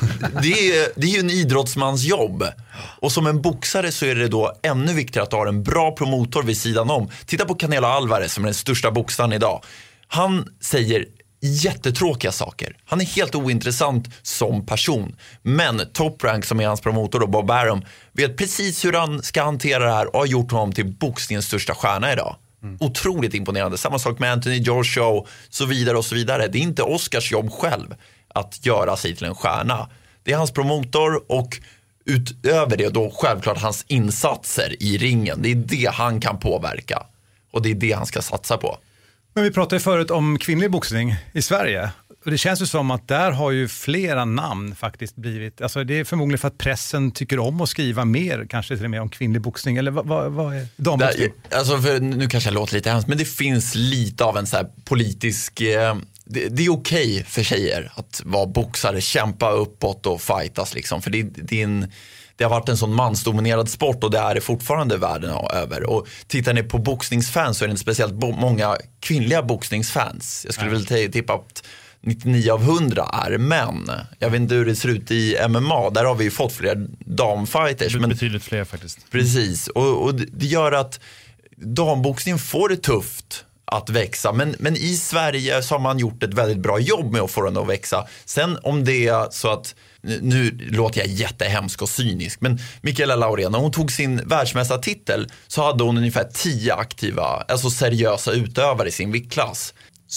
det är ju en idrottsmans jobb. Och som en boxare så är det då ännu viktigare att ha en bra promotor vid sidan om. Titta på Canelo Alvarez som är den största boxaren idag. Han säger jättetråkiga saker. Han är helt ointressant som person. Men Top Rank, som är hans promotor då, Bob Arum, vet precis hur han ska hantera det här och har gjort honom till boxningens största stjärna idag. Otroligt imponerande. Samma sak med Anthony Joshua, så vidare och så vidare. Det är inte Oscars jobb själv att göra sig till en stjärna. Det är hans promotor och utöver det då självklart hans insatser i ringen. Det är det han kan påverka. Och det är det han ska satsa på.
Men vi pratade ju förut om kvinnlig boxning i Sverige. Och det känns ju som att där har ju flera namn faktiskt blivit. Alltså det är förmodligen för att pressen tycker om att skriva mer, kanske till och med om kvinnlig boxning. Eller vad är damboxning?
Alltså nu kanske jag låter lite hemskt, men det finns lite av en så här politisk... Det är okej för tjejer att vara boxare, kämpa uppåt och fightas liksom. För det har varit en sån mansdominerad sport och det är det fortfarande världen över. Och tittar ni på boxningsfans så är det inte speciellt många kvinnliga boxningsfans. Jag skulle väl tippa att 99 av 100 är män. Jag vet inte hur det ser ut i MMA. Där har vi ju fått fler damfighters.
Betydligt fler faktiskt.
Precis. Och det gör att damboxning får det tufft att växa. Men i Sverige så har man gjort ett väldigt bra jobb med att få den att växa. Sen om det är så att, nu låter jag jättehemsk och cynisk, men Mikaela Laurén, när hon tog sin världsmästartitel så hade hon ungefär 10 aktiva, alltså seriösa utövare i sin viktklass.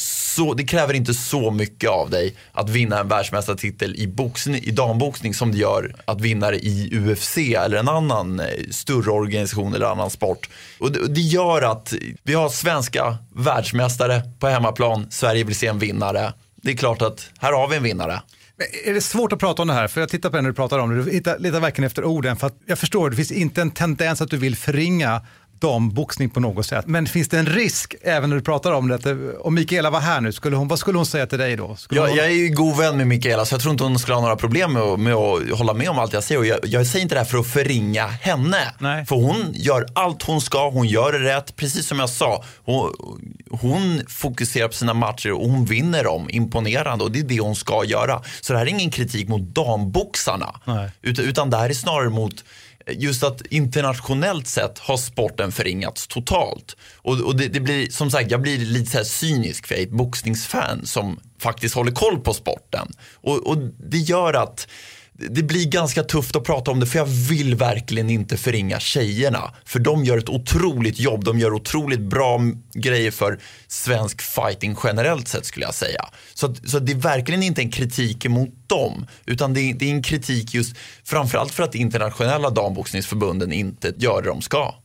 Så det kräver inte så mycket av dig att vinna en världsmästartitel i damboxning som det gör att vinna det i UFC eller en annan större organisation eller annan sport. Och det gör att vi har svenska världsmästare på hemmaplan. Sverige vill se en vinnare. Det är klart att här har vi en vinnare.
Men är det svårt att prata om det här? För jag tittar på det när du pratar om det. Du hittar verkligen efter orden. För att jag förstår, det finns inte en tendens att du vill förringa damboxning på något sätt. Men finns det en risk även när du pratar om det? Om Mikaela var här nu, vad skulle hon säga till dig då?
Jag är ju god vän med Mikaela, så jag tror inte hon skulle ha några problem med att hålla med om allt jag säger. Och jag säger inte det här för att förringa henne. Nej. För hon gör allt hon ska, hon gör det rätt. Precis som jag sa, hon fokuserar på sina matcher och hon vinner dem imponerande. Och det är det hon ska göra. Så det här är ingen kritik mot damboxarna. Utan det här är snarare mot just att internationellt sett har sporten förringats totalt. Och det blir, som sagt, jag blir lite så här cynisk för ett boxningsfan som faktiskt håller koll på sporten. Och det gör att det blir ganska tufft att prata om det, för jag vill verkligen inte förringa tjejerna. För de gör ett otroligt jobb, de gör otroligt bra grejer för svensk fighting generellt sett, skulle jag säga. Så det är verkligen inte en kritik emot dem, utan det är en kritik just framförallt för att internationella damboxningsförbunden inte gör det de ska.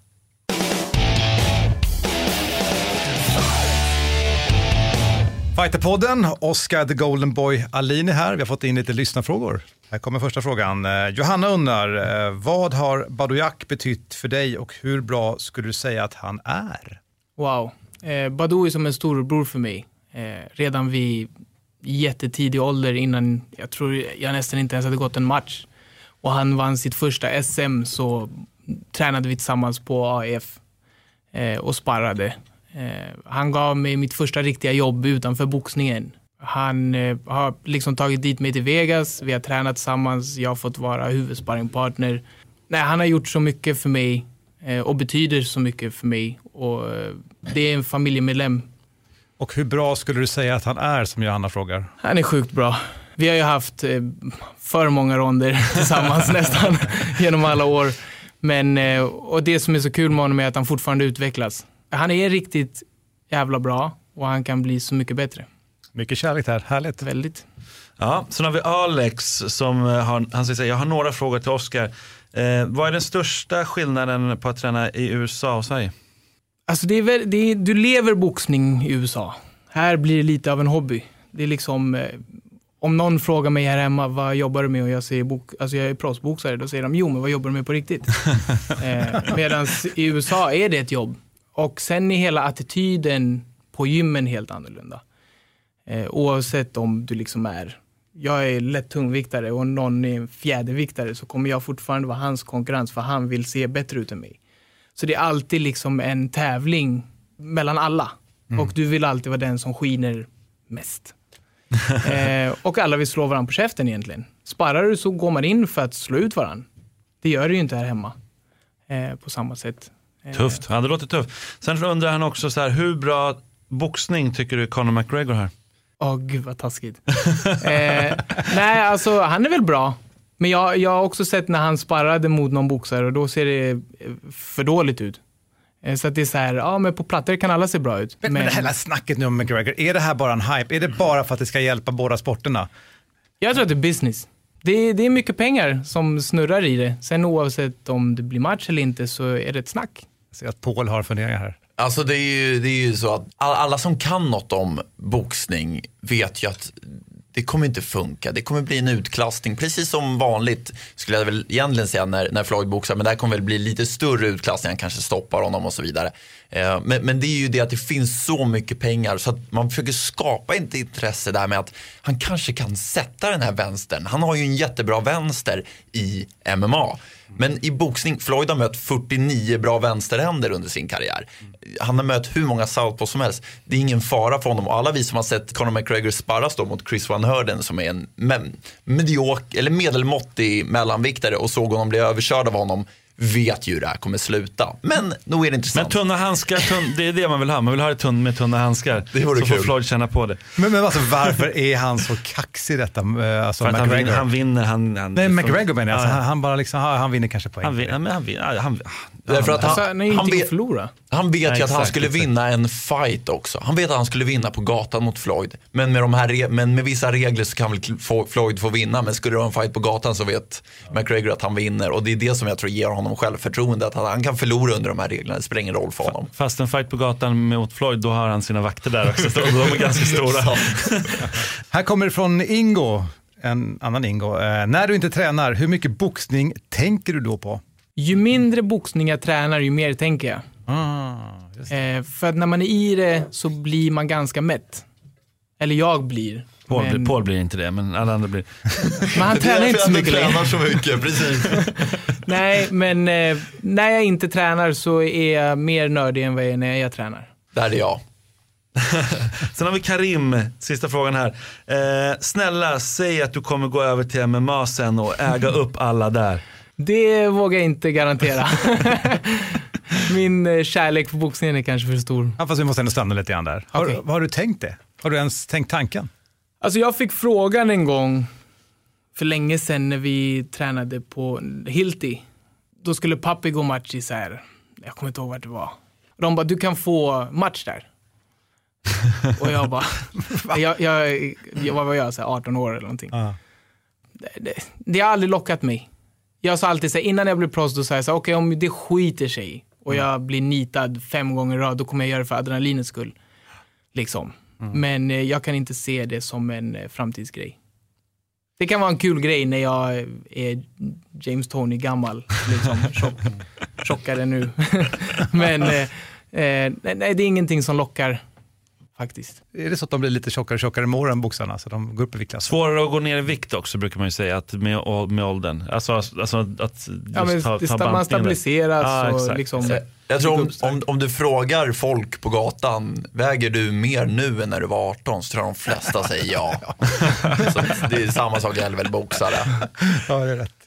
Fighterpodden, Oscar the Golden Boy Alini här. Vi har fått in lite lyssnarfrågor. Här kommer första frågan. Johanna undrar, vad har Badou Jack betytt för dig och hur bra skulle du säga att han är?
Wow. Badou är som en storebror för mig. Redan vid jättetidig ålder, innan jag tror jag nästan inte ens hade gått en match. Och han vann sitt första SM, så tränade vi tillsammans på AF och sparrade. Han gav mig mitt första riktiga jobb utanför boxningen. Han har liksom tagit dit mig till Vegas. Vi har tränat tillsammans. Jag har fått vara huvudsparringpartner. Nej, han har gjort så mycket för mig och betyder så mycket för mig. Och det är en familjemedlem.
Och hur bra skulle du säga att han är, som Johanna frågar?
Han är sjukt bra. Vi har ju haft för många ronder tillsammans nästan genom alla år. Men, och det som är så kul med honom är att han fortfarande utvecklas. Han är riktigt jävla bra och han kan bli så mycket bättre.
Mycket kärlek här, härligt.
Väldigt.
Ja, så har vi Alex som han säger, jag har några frågor till Oscar. Vad är den största skillnaden på att träna i USA och Sverige?
Alltså du lever boxning i USA. Här blir det lite av en hobby. Det är liksom, om någon frågar mig här hemma, vad jobbar du med? Och jag säger jag är proffsboxare. Då säger de, jo men vad jobbar du med på riktigt? Medan i USA är det ett jobb. Och sen är hela attityden på gymmen helt annorlunda. Oavsett om du liksom jag är lätt tungviktare och någon är en fjäderviktare, så kommer jag fortfarande vara hans konkurrens, för han vill se bättre ut än mig. Så det är alltid liksom en tävling mellan alla. Och du vill alltid vara den som skiner mest. Och alla vill slå varandra på käften egentligen. Sparrar du så går man in för att slå ut varandra. Det gör du ju inte här hemma på samma sätt.
Tufft, ja, det låter tufft. Sen undrar han också så här, hur bra boxning tycker du Conor McGregor här?
Gud vad taskigt. Nej, alltså han är väl bra. Men jag har också sett när han sparrade mot någon boxare och då ser det för dåligt ut. Så att det är så här, men på plattor kan alla se bra ut.
Men det här snacket nu om McGregor, är det här bara en hype? Är det bara för att det ska hjälpa båda sporterna?
Jag tror att det är business. Det är mycket pengar som snurrar i det. Sen oavsett om det blir match eller inte så är det ett snack.
Jag ser att Paul har funderingar här.
Alltså det är ju så att alla som kan något om boxning vet ju att det kommer inte funka. Det kommer bli en utklassning, precis som vanligt skulle jag väl egentligen säga när Floyd boxar. Men det här kommer väl bli lite större utklassning, han kanske stoppar honom och så vidare. Men det är ju det att det finns så mycket pengar så att man försöker skapa inte intresse där med att han kanske kan sätta den här vänstern. Han har ju en jättebra vänster i MMA. Men i boxning, Floyd har mött 49 bra vänsterhänder under sin karriär. Han har mött hur många southpaw som helst. Det är ingen fara för honom. Och alla vi som har sett Conor McGregor sparras då mot Chris Van Heerden, som är en medelmåttig mellanviktare, och såg honom bli överkörd av honom, vet ju hur det här kommer sluta. Men nog är det intressant.
Men tunna handskar, det är det man vill ha. Man vill ha det med tunna handskar.
Det vore
så
kul.
får Floyd känna på det.
Men alltså, varför är han så kaxig detta? Alltså,
för att
McGregor.
han vinner.
Nej, McGregor menar jag. Alltså, han bara liksom, han vinner kanske poäng.
Därför att
han är ju inte att förlora.
Han vet ju att han skulle vinna en fight också. Han vet att han skulle vinna på gatan mot Floyd. Men med vissa regler så kan väl Floyd få vinna. Men skulle det vara en fight på gatan så vet McGregor att han vinner. Och det är det som jag tror ger honom självförtroende. Att han kan förlora under de här reglerna. Det spelar ingen roll för honom.
Fast en fight på gatan mot Floyd, då har han sina vakter där också. De är ganska stora.
Här kommer det från Ingo. En annan Ingo. När du inte tränar, hur mycket boxning tänker du då på?
Ju mindre boxning jag tränar, ju mer tänker jag. För att när man är i det så blir man ganska mätt. Eller jag blir.
Paul blir inte det, men alla andra blir.
Men han tränar inte så mycket längre.
Så mycket, precis.
Nej, men när jag inte tränar så är jag mer nördig än vad jag är när jag tränar.
Där är jag.
Sen har vi Karim, sista frågan här. Snälla, säg att du kommer gå över till MMA sen och äga upp alla där.
Det vågar jag inte garantera. Min kärlek för boxningen är kanske för stor.
Ja, fast vi måste ändå stanna lite grann där.
Okay.
Vad har du tänkt det? Har du ens tänkt tanken?
Alltså jag fick frågan en gång för länge sedan när vi tränade på Hilti. Då skulle Pappi gå match i så här, jag kommer inte ihåg vart det var. Och de bara, du kan få match där. Och jag bara, vad var jag, så här 18 år eller någonting. Det har aldrig lockat mig. Jag sa alltid så här, innan jag blev proffs, då sa jag så här, okej, om det skiter sig och jag blir nitad 5 gånger i rad, då kommer jag göra det för adrenalinets skull. Liksom. Men jag kan inte se det som en framtidsgrej. Det kan vara en kul grej när jag är James Toney gammal, liksom tjockare nu. Men nej, det är ingenting som lockar faktiskt.
Är det så att de blir lite tjockare med åren, boxarna, så de går upp i viktklass?
Svårare att gå ner i vikt också, brukar man ju säga, att med åldern. Alltså att just
man stabiliseras och
exakt.
liksom.
Jag tror om du frågar folk på gatan, väger du mer nu än när du var 18, så tror jag de flesta säger ja. Så det är samma sak gäller väl boxare.
Ja, det är rätt.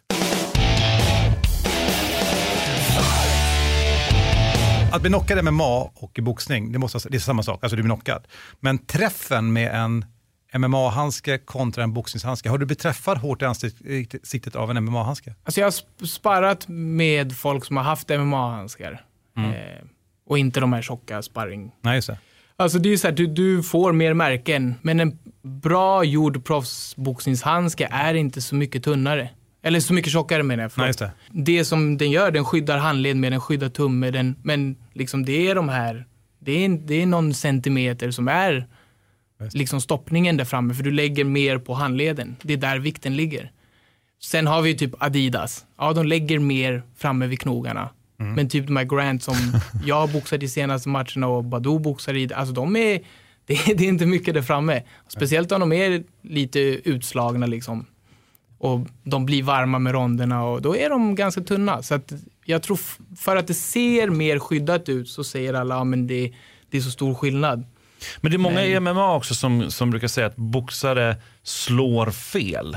Att bli knockad i MMA och i boxning, det är samma sak, alltså du blir knockad. Men träffen med en MMA-handske kontra en boxningshandske, har du blivit träffad hårt i ansiktet av en MMA-handske?
Alltså jag har sparrat med folk som har haft MMA-handskar. Och inte de här tjocka sparring.
Nej, just det.
Alltså det är så här, du får mer märken, men en bra gjord proffsboxningshandske är inte så mycket tunnare. Eller så mycket tjockare menar jag.
Nej, just det.
Det som den gör, den skyddar handled med, den skyddar tumme, men liksom det är de här, det är någon centimeter som är liksom stoppningen där framme, för du lägger mer på handleden. Det är där vikten ligger. Sen har vi typ Adidas. Ja, de lägger mer framme vid knogarna. Men typ de här Grant som jag boxade i senaste matcherna och Badou boxar i, alltså det är inte mycket där framme. Speciellt om de är lite utslagna liksom. Och de blir varma med ronderna och då är de ganska tunna. Så att jag tror för att det ser mer skyddat ut så säger alla men det är så stor skillnad.
Men det är många i MMA också som brukar säga att boxare slår fel.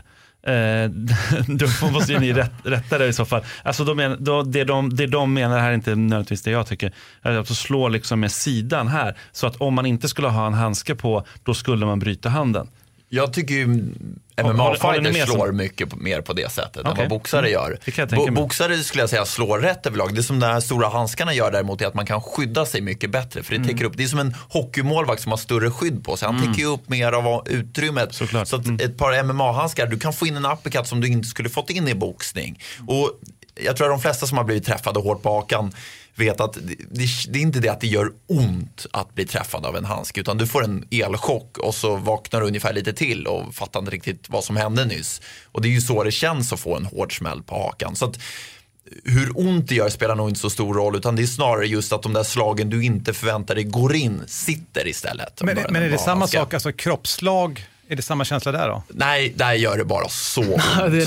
Då måste ni rätta det i så fall. Alltså det de menar här är inte nödvändigtvis det jag tycker. Att slå liksom med sidan här. Så att om man inte skulle ha en handske på, då skulle man bryta handen.
Jag tycker ju MMA-fighters slår mycket mer på det sättet än vad boxare gör. Boxare skulle jag säga slår rätt överlag. Det som de här stora handskarna gör däremot är att man kan skydda sig mycket bättre. För det täcker upp, det är som en hockeymålvakt som har större skydd på sig. Han täcker upp mer av utrymmet.
Såklart.
Så att ett par MMA-handskar, du kan få in en uppercut som du inte skulle fått in i boxning. Och jag tror att de flesta som har blivit träffade hårt på hakan vet att det är inte det att det gör ont att bli träffad av en handske, utan du får en elchock och så vaknar du ungefär lite till och fattar inte riktigt vad som hände nyss. Och det är ju så det känns att få en hård smäll på hakan. Så att hur ont det gör spelar nog inte så stor roll, utan det är snarare just att de där slagen du inte förväntar dig går in sitter istället.
Men är det samma sak, alltså kroppsslag? Är det samma känsla där då?
Nej, där gör det bara så ont.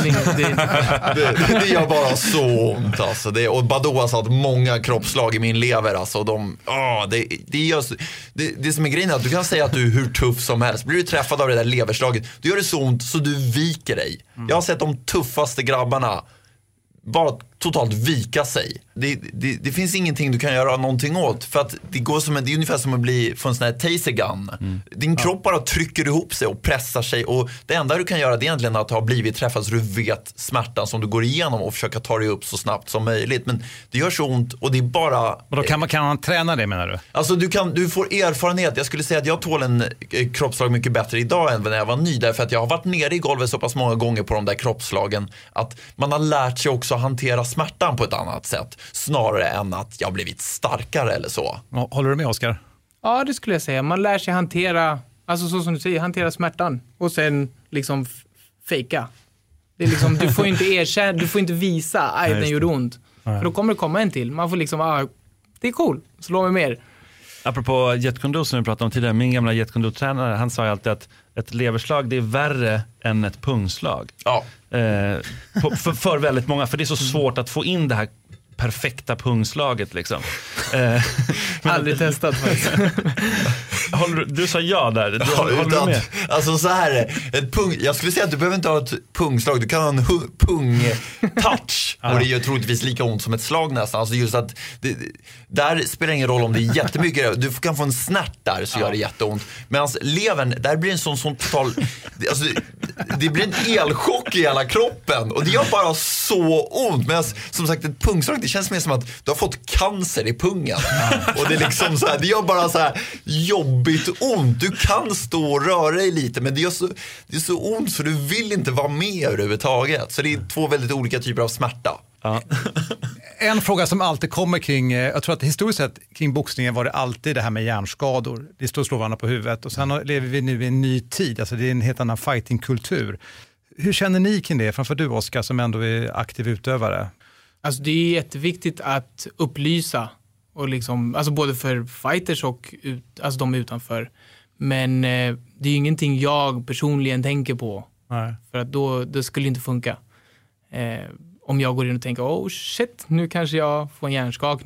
det
det gör bara så ont alltså. Och Badou har satt många kroppsslag i min lever alltså. Det som är grejen är att du kan säga att du är hur tuff som helst. Blir du träffad av det där leverslaget, då gör det så ont så du viker dig. Jag har sett de tuffaste grabbarna bara totalt vika sig. Det finns ingenting du kan göra någonting åt, för att det är ungefär som att få en sån här taser gun. Din kropp bara trycker ihop sig och pressar sig, och det enda du kan göra är egentligen att ha blivit träffad så du vet smärtan som du går igenom och försöka ta dig upp så snabbt som möjligt. Men det gör så ont och det är bara...
Och då kan man träna det, menar du?
Alltså du får erfarenhet. Jag skulle säga att jag tål en kroppslag mycket bättre idag än när jag var ny, därför att jag har varit nere i golvet så pass många gånger på de där kroppslagen att man har lärt sig också att hantera smärtan på ett annat sätt, snarare än att jag blivit starkare eller så.
Håller du med, Oskar?
Ja, det skulle jag säga. Man lär sig hantera, alltså så som du säger, hantera smärtan och sen liksom fejka. Det är liksom, du får inte erkänna, du får inte visa att den gjorde ont. För då kommer det komma en till. Man får liksom, det är cool, slå mig mer.
Apropå Jet Kune Do som vi pratade om tidigare, min gamla Jet Kune Do-tränare, han sa ju alltid att ett leverslag, det är värre än ett pungslag.
Ja.
För väldigt många, för det är så svårt att få in det här perfekta pungslaget liksom.
Aldrig testat faktiskt.
Du sa ja där. Håller du med?
Alltså så här, jag skulle säga att du behöver inte ha ett pungslag, du kan ha en pung-touch och det gör troligtvis lika ont som ett slag nästan. Alltså just att där spelar ingen roll om det är jättemycket, du kan få en snärt där så gör det jätteont. Medan levern, där blir en sån total, alltså, det blir en elchock i hela kroppen och det gör bara så ont. Medan som sagt ett pungslag, det känns mer som att du har fått cancer i pungen. Och det är liksom så här, det gör bara så här jobbigt ont. Du kan stå och röra dig lite, men det är så ont så du vill inte vara med överhuvudtaget. Så det är två väldigt olika typer av smärta.
Ja.
En fråga som alltid kommer kring, jag tror att historiskt sett kring boxningen var det alltid det här med hjärnskador. Det står slå varandra på huvudet och sen lever vi nu i en ny tid, alltså det är en helt annan fightingkultur. Hur känner ni kring det, framför du Oskar som ändå är aktiv utövare?
Alltså det är jätteviktigt att upplysa och liksom, alltså både för fighters och alltså de utanför. Men det är ju ingenting jag personligen tänker på.
Nej.
För att då det skulle inte funka. Om jag går in och tänker, oh shit, nu kanske jag får en hjärnskakning.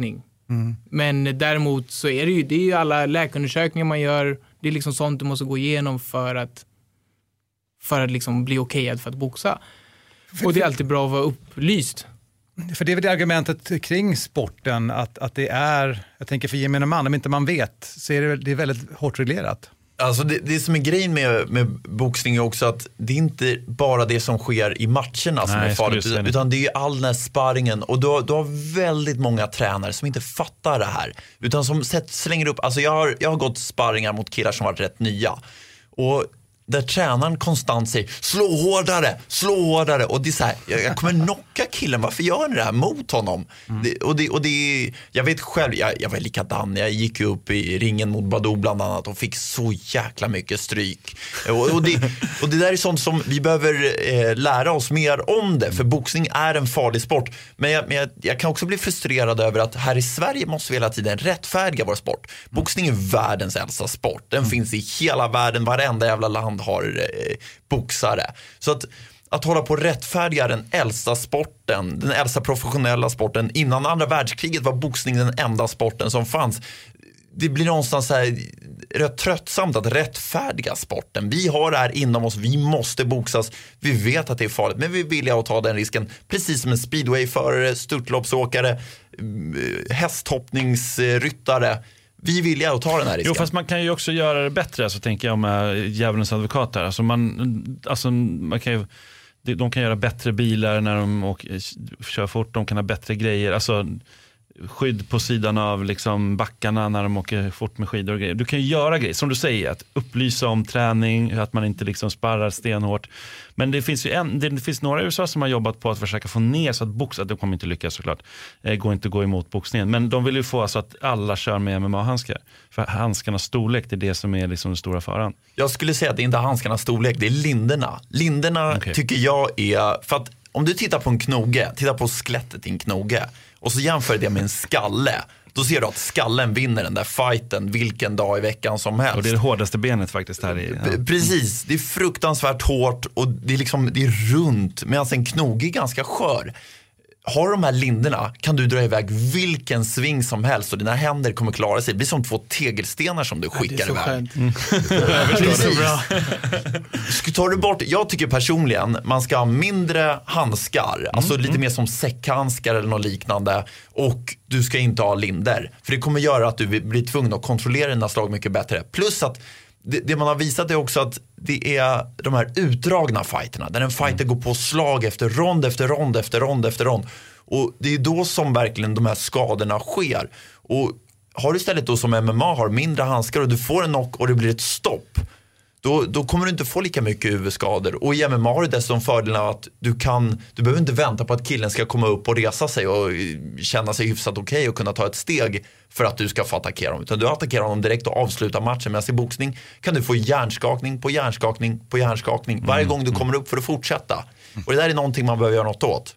Men däremot så är det är ju alla läkarundersökningar man gör. Det är liksom sånt du måste gå igenom för att liksom bli okejad för att boxa. Och det är alltid bra att vara upplyst.
För det är väl det argumentet kring sporten att det är, jag tänker för gemene man, om inte man vet så är det är väldigt hårt reglerat.
Alltså det som är grejen med boxning är också att det är inte bara det som sker i matcherna som är farligt, utan det är all den här sparringen. Och du har väldigt många tränare som inte fattar det här, utan som slänger upp, alltså jag har gått sparringar mot killar som varit rätt nya, och där tränaren konstant säger slå hårdare, och det är så här, jag kommer knocka killen, varför gör ni det här mot honom? Jag vet själv, jag var likadan, jag gick ju upp i ringen mot Badou bland annat och fick så jäkla mycket stryk, och det där är sånt som vi behöver lära oss mer om det, för boxning är en farlig sport, men jag kan också bli frustrerad över att här i Sverige måste vi hela tiden rättfärdiga vår sport. Boxning är världens äldsta sport, den finns i hela världen, varenda jävla land har boxare. Så att hålla på rättfärdiga den äldsta sporten, den äldsta professionella sporten, innan andra världskriget var boxning den enda sporten som fanns. Det blir någonstans så här rätt tröttsamt att rättfärdiga sporten. Vi har det här inom oss, vi måste boxas. Vi vet att det är farligt, men vi vill att ta den risken. Precis som en speedwayförare, störtloppsåkare, hästhoppningsryttare. Vi vill att ta den här risken.
Jo, fast man kan ju också göra det bättre, så tänker jag med djävulens advokater. Alltså man kan ju, de kan göra bättre bilar när de kör fort, de kan ha bättre grejer. Alltså skydd på sidan av liksom backarna när de åker fort med skidor och grejer. Du kan ju göra grejer, som du säger, att upplysa om träning, att man inte liksom sparrar stenhårt. Men det finns ju det finns några i USA som har jobbat på att försöka få ner så att boxa, de kommer inte lyckas såklart, går inte att gå emot boxningen, men de vill ju få så att alla kör med MMA-handskar, för handskarnas storlek, det är det som är liksom den stora faran. Jag
skulle säga att det är inte handskarnas storlek, det är linderna okay. Tycker jag är, för att om du tittar på en knoge, titta på skelettet i en knoge och så jämför det med en skalle, då ser du att skallen vinner den där fighten vilken dag i veckan som helst.
Och det är det hårdaste benet faktiskt här i. Ja.
Precis, det är fruktansvärt hårt och det är runt, medan en knoge är ganska skör. Har de här linderna kan du dra iväg vilken sving som helst och dina händer kommer klara sig. Det blir som 2 tegelstenar som du skickar iväg. Tar du bort, jag tycker personligen man ska ha mindre handskar, alltså lite mer som säckhandskar eller något liknande, och du ska inte ha linder, för det kommer göra att du blir tvungen att kontrollera dina slag mycket bättre. Plus att det man har visat är också att det är de här utdragna fighterna där en fighter går på slag efter rond efter rond efter rond efter rond, och det är då som verkligen de här skadorna sker. Och har du istället då som MMA har mindre handskar och du får en knock och det blir ett stopp, då kommer du inte få lika mycket huvudskador. Och i MMA har du dessutom fördelen att du behöver inte vänta på att killen ska komma upp och resa sig och känna sig hyfsat okej och kunna ta ett steg för att du ska få attackera dem, utan du attackerar dem direkt och avslutar matchen. Medan i boxning kan du få hjärnskakning på hjärnskakning på hjärnskakning varje gång du kommer upp för att fortsätta. Och det där är någonting man behöver göra något åt.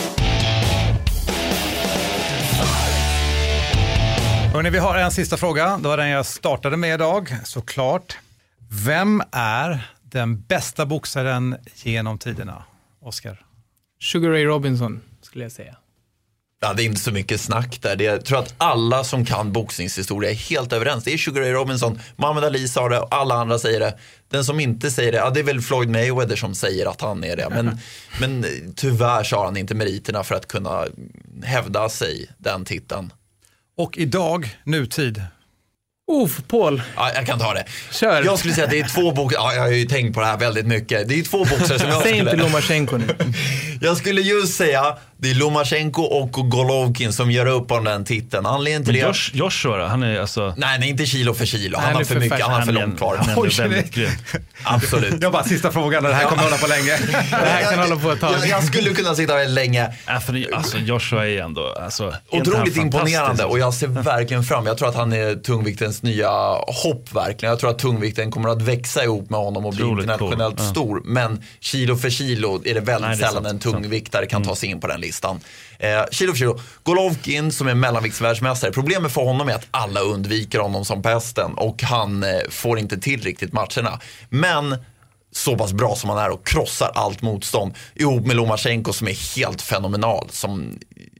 Hörrni, vi har en sista fråga. Det var den jag startade med idag, såklart. Vem är den bästa boxaren genom tiderna, Oscar?
Sugar Ray Robinson skulle jag säga.
Ja, det är inte så mycket snack där. Jag tror att alla som kan boxningshistoria är helt överens. Det är Sugar Ray Robinson, Muhammad Ali sa det och alla andra säger det. Den som inte säger det, ja, det är väl Floyd Mayweather som säger att han är det. Men tyvärr så har han inte meriterna för att kunna hävda sig den titeln.
Och idag, nutid.
Paul.
Ja, jag kan ta det.
Kör.
Jag skulle säga att det är 2 boxare. Ja, jag har ju tänkt på det här väldigt mycket. Det är 2 boxare som jag
Säg inte Lomachenko nu.
Jag skulle just säga det är Lomachenko och Golovkin som gör upp om den titeln. Anledningen till det.
Joshua, han är alltså.
Nej, inte kilo för kilo. Han har för mycket, han har för långt kvar.
Han är väldigt grym.
Absolut.
Jag bara sista frågan, det här kommer hålla på länge.
Det här kan hålla på ett tag.
Jag skulle kunna sitta väldigt länge.
Alltså Joshua är ändå
otroligt imponerande, och jag ser verkligen fram. Jag tror att han är tungviktens nya hopp verkligen. Jag tror att tungvikten kommer att växa ihop med honom och bli internationellt stor. Men kilo för kilo är det väldigt sällan en tungviktare kan ta sig in på den listan. Kilo för kilo. Golovkin som är mellanviktsvärldsmästare. Problemet för honom är att alla undviker honom som pesten och han får inte till riktigt matcherna. Men så pass bra som han är och krossar allt motstånd ihop med Lomachenko som är helt fenomenal, som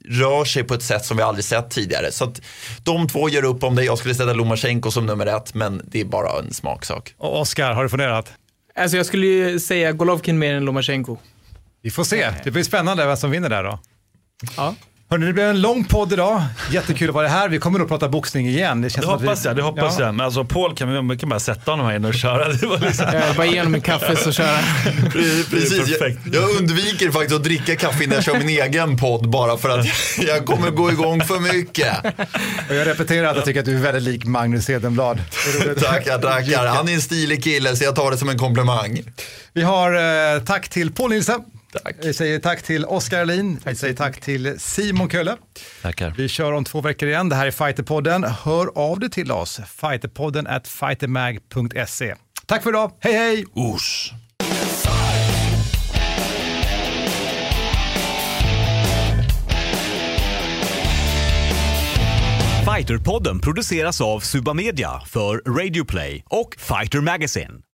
rör sig på ett sätt som vi aldrig sett tidigare. Så att de två gör upp om det. Jag skulle sätta Lomachenko som nummer 1, men det är bara en smaksak.
Och Oskar, har du funderat?
Alltså jag skulle ju säga Golovkin mer än Lomachenko.
Vi får se. Det blir spännande vem som vinner där då.
Ja.
Hörrni, det blev en lång podd idag. Jättekul att vara här. Vi kommer nog prata boxning igen. Det
hoppas jag. Men alltså Paul kan vi kan bara sätta honom här inne och köra. Det var liksom...
Bara ge honom en kaffe så köra.
Precis, jag undviker faktiskt att dricka kaffe innan jag kör min egen podd bara för att jag kommer gå igång för mycket.
Och jag repeterar att jag tycker att du är väldigt lik Magnus Hedenblad.
Tackar. Han är en stilig kille så jag tar det som en komplimang.
Vi har tack till Paul Nilsson.
Tack.
Vi säger tack till Oskar Alin. Vi säger tack till Simon Kölle.
Tackar.
Vi kör om 2 veckor igen. Det här är Fighterpodden. Hör av dig till oss. Fighterpodden@fightermag.se. Tack för idag. Hej hej!
Usch.
Fighterpodden produceras av Suba Media för Radio Play och Fighter Magazine.